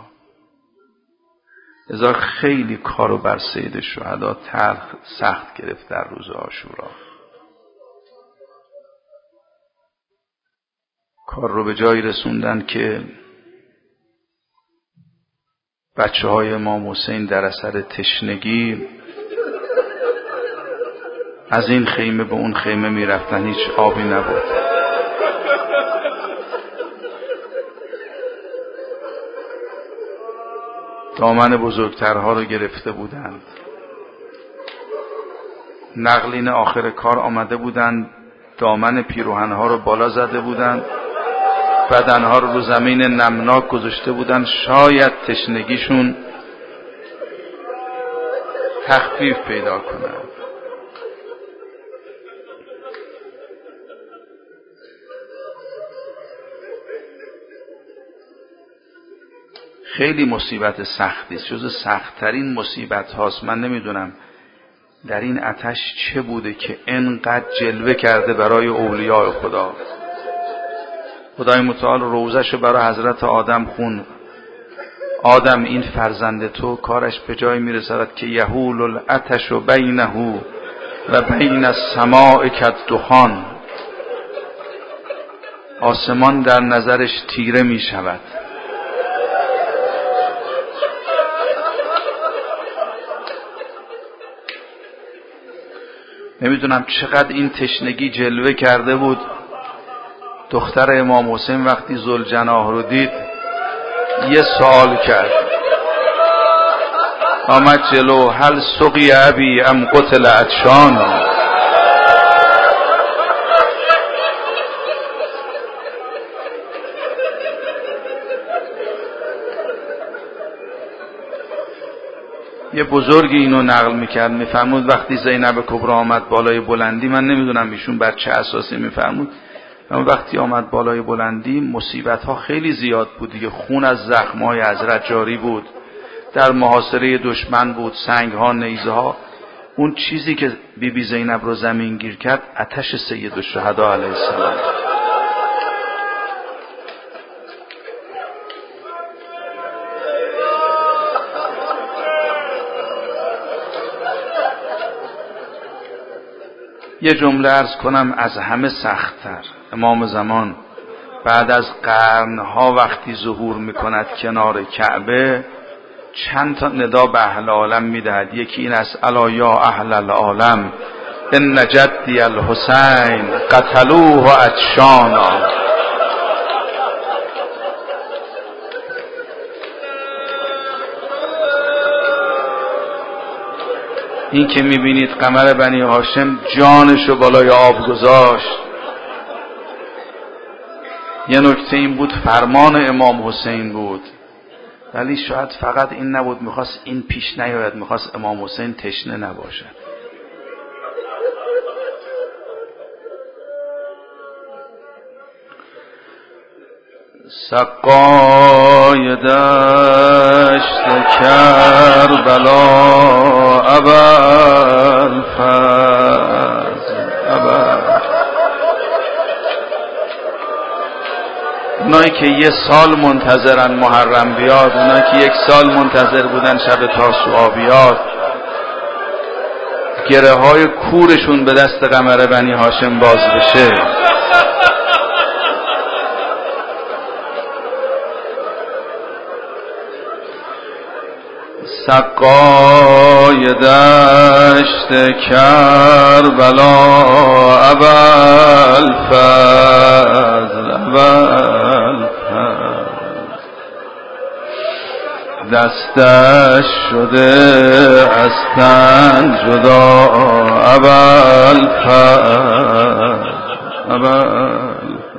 لذا خیلی کارو بر سید الشهدا تلخ سخت گرفت در روز عاشورا. کار رو به جایی رسوندن که بچه های امام حسین در اثر تشنگی از این خیمه به اون خیمه می رفتن، هیچ آبی نبود. دامن بزرگترها رو گرفته بودند. نقلین آخر کار آمده بودند، دامن پیروهنها رو بالا زده بودند، بدنها رو رو زمین نمناک گذاشته بودند، شاید تشنگیشون تخفیف پیدا کنند. خیلی مصیبت سختی است، جز سخت‌ترین مصیبت هاست. من نمیدونم در این آتش چه بوده که انقدر جلوه کرده برای اولیاء خدا. خدای متعال روزش برای حضرت آدم خون، آدم این فرزند تو کارش به جای میرسد که یهول العطش بینه و بین السماء کالدخان، آسمان در نظرش تیره می شود. نمیدونم چقدر این تشنگی جلوه کرده بود. دختر امام حسین وقتی ذوالجناح رو دید یه سوال کرد، آمد جلو، هل سقی ابی ام قتل عطشان؟ یه بزرگی اینو نقل میکرد، میفرمود وقتی زینب کبری آمد بالای بلندی، من نمیدونم ایشون بر چه اساسی میفرمود، اما وقتی آمد بالای بلندی مصیبت ها خیلی زیاد بود دیگه، خون از زخمهای حضرت جاری بود، در محاصره دشمن بود، سنگ ها، نیزه ها. اون چیزی که بی بی زینب رو زمین گیر کرد آتش سید الشهدا علیه السلام. یه جمله عرض کنم از همه سخت‌تر، امام زمان بعد از قرنها وقتی ظهور میکند کنار کعبه، چند تا ندا به اهل عالم میدهد. یکی این است، الا یا اهل العالم ان جدی الحسین قتلوه عطشانا. این که میبینید قمر بنی هاشم جانشو بالای آب گذاشت، یه نکته این بود فرمان امام حسین بود، ولی شاید فقط این نبود، میخواست این پیش نیاید، میخواست امام حسین تشنه نباشد. سقای دشت کربلا ابوالفضل ابوالفضل، اونایی که یه سال منتظرن محرم بیاد، اونایی که یک سال منتظر بودن شب تاسوعا بیاد، گره های کورشون به دست قمر بنی هاشم باز بشه. سقای دشت کربلا ابوالفضل ابوالفضل، دستش شده از تن جدا ابوالفضل ابوالفضل.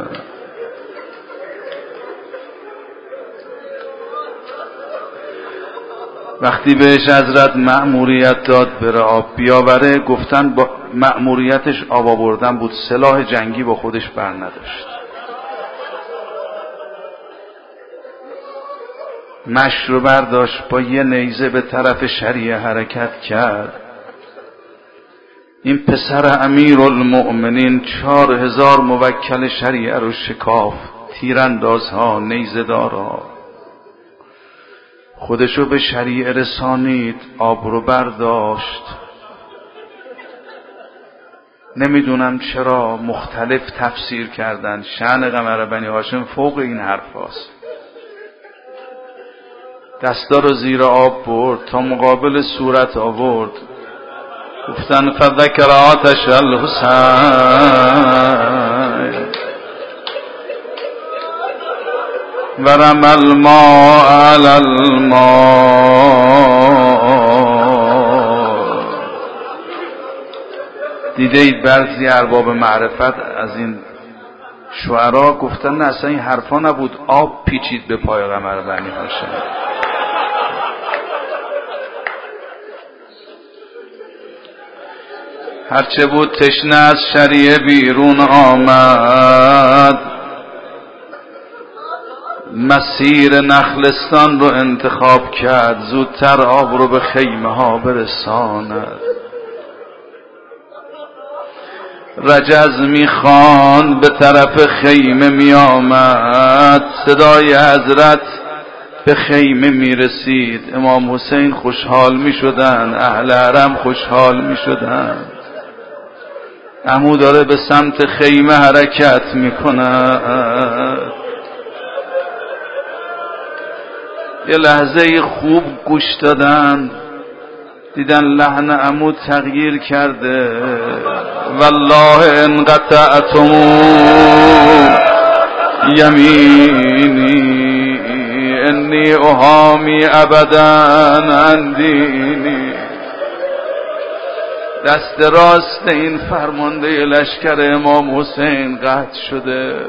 وقتی بهش حضرت مأموریت داد بره آب بیاوره، گفتن با مأموریتش آب آوردن بود، سلاح جنگی با خودش بر نداشت. مشت رو برداشت، با یه نیزه به طرف شریعه حرکت کرد، این پسر امیرالمؤمنین چهار هزار موکل شریعه رو شکاف، تیراندازها، نیزه‌دارها، خودشو به شریعه رسانید، آب رو برداشت. نمیدونم چرا مختلف تفسیر کردن. شأن قمر بنی هاشم فوق این حرف هاست. دستا رو زیر آب برد تا مقابل صورت آورد، گفتن فذکر آتش الحسین و رمى الماء علی الماء. دیده اید بعضی ارباب معرفت از این شعرا گفتن نه اصلا این حرفا نبود، آب پیچید به پای قمر بنی هاشم. هرچه بود تشنه از شریعه بیرون آمد، مسیر نخلستان رو انتخاب کرد، زودتر آب رو به خیمه ها برساند. رجز میخوان به طرف خیمه میآمد، صدای حضرت به خیمه میرسید. امام حسین خوشحال میشدن، اهل حرم خوشحال میشدن. عمو داره به سمت خیمه حرکت میکنه. یه لحظه خوب گوش دادن، دیدن لحن عمو تغییر کرده. والله ان قطعتم یمینی انی احامی ابدا عن دینی. دست راست این فرمانده لشکر امام حسین قطع شده،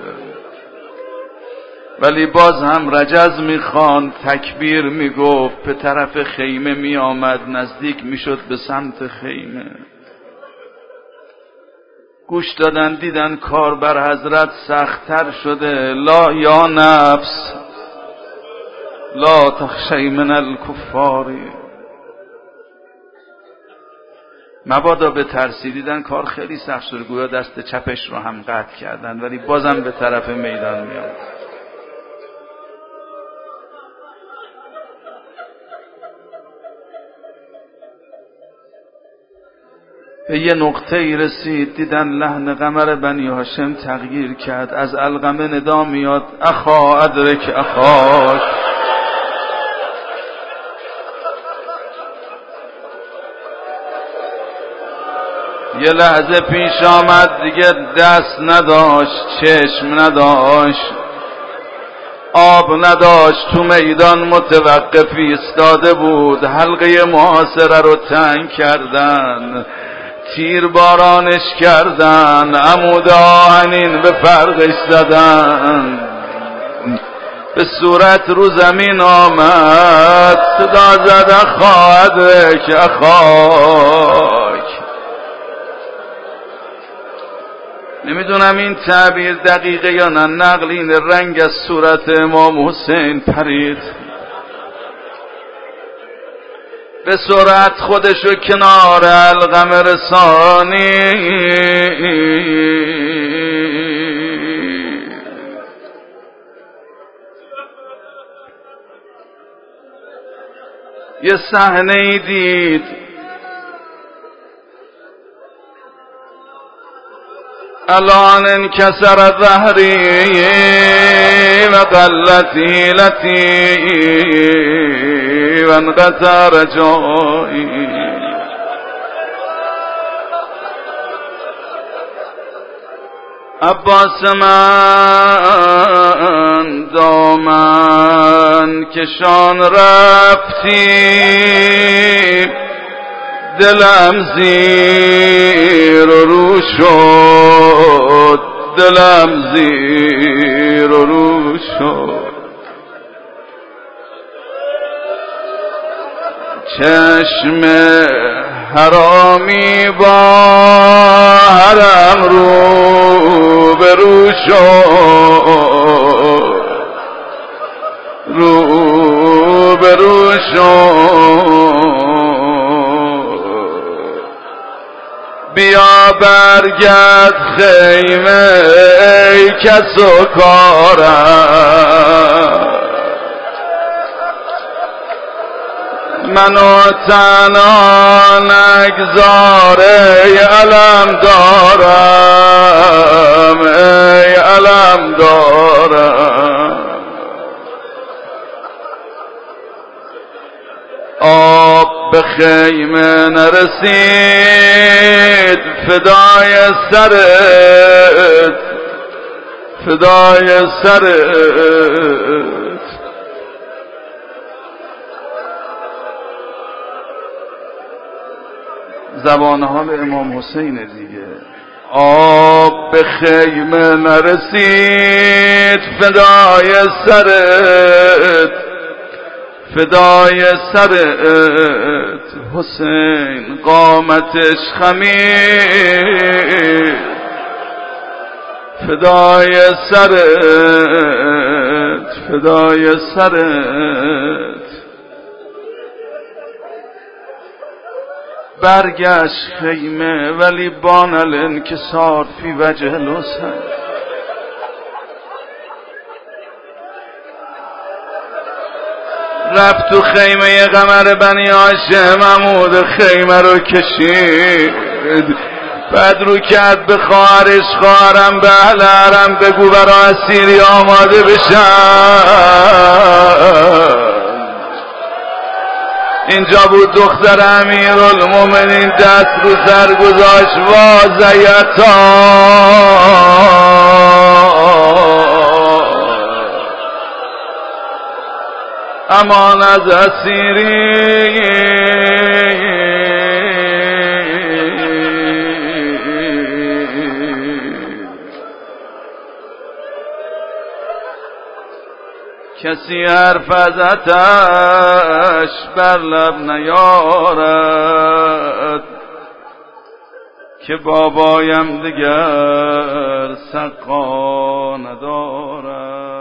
ولی باز هم رجز میخوان، تکبیر میگفت، به طرف خیمه میآمد، نزدیک میشد به سمت خیمه. گوش دادن، دیدن کار بر حضرت سخت‌تر شده. لا یا نفس لا تخشی من الکفار، مبادا به ترسی. دیدن کار خیلی سخت شده، گویا دست چپش رو هم قطع کردن، ولی بازم به طرف میدان میاد. به یه نقطه ای رسید، دیدن لحن قمر بنی هاشم تغییر کرد. از القمه ندا میاد اخا ادرک اخاک. یه لحظه پیش آمد دیگه دست نداشت، چشم نداشت، آب نداشت، تو میدان متوقف ایستاده بود. حلقه محاصره رو تنگ کردن، تیر بارانش کردن، عمود آهنین به فرقش زدن. به صورت رو زمین آمد، صدا زد اخا ادرک اخاک. نمیدونم این تعبیر دقیقه یا نه، نقل این رنگ از صورت امام حسین پرید. به سرعت خودشو کنار القمه رسانی. یه صحنه ای دید، الان انکسر ظهری و قلت حیلتی و انقطع رجایی. عباس من دامن کشان رفتی، دلم زیر و رو شد، دلم زیر و رو شد. چشم حرامی با حرم رو به رو شد، رو به رو شد. بی برگرد خیمه ای کس و کارم، منو تنها نگذار ای علم دارم، ای علم دارم. آب به خیمه نرسید فدای سرت، فدای سرت. زبان حال امام حسین دیگه. آب به خیمه نرسید فدای سرت، فدای سرت. حسین قامتش خمید فدای سرت، فدای سرت. برگشت خیمه ولی بان الانکسار فی وجه الحسین. رفت تو خیمه قمر بنی هاشم، عمود خیمه رو کشید، بعد رو کرد به خواهرش، خواهرم به اهلرم بگو برا اسیری آماده بشن. اینجا بود دختر امیرالمومنین دست رو سر گذاشت، وازیتا امان از اسیری. کسی حرف ازتش بر لب نیارد که بابایم دیگر سقا ندارد.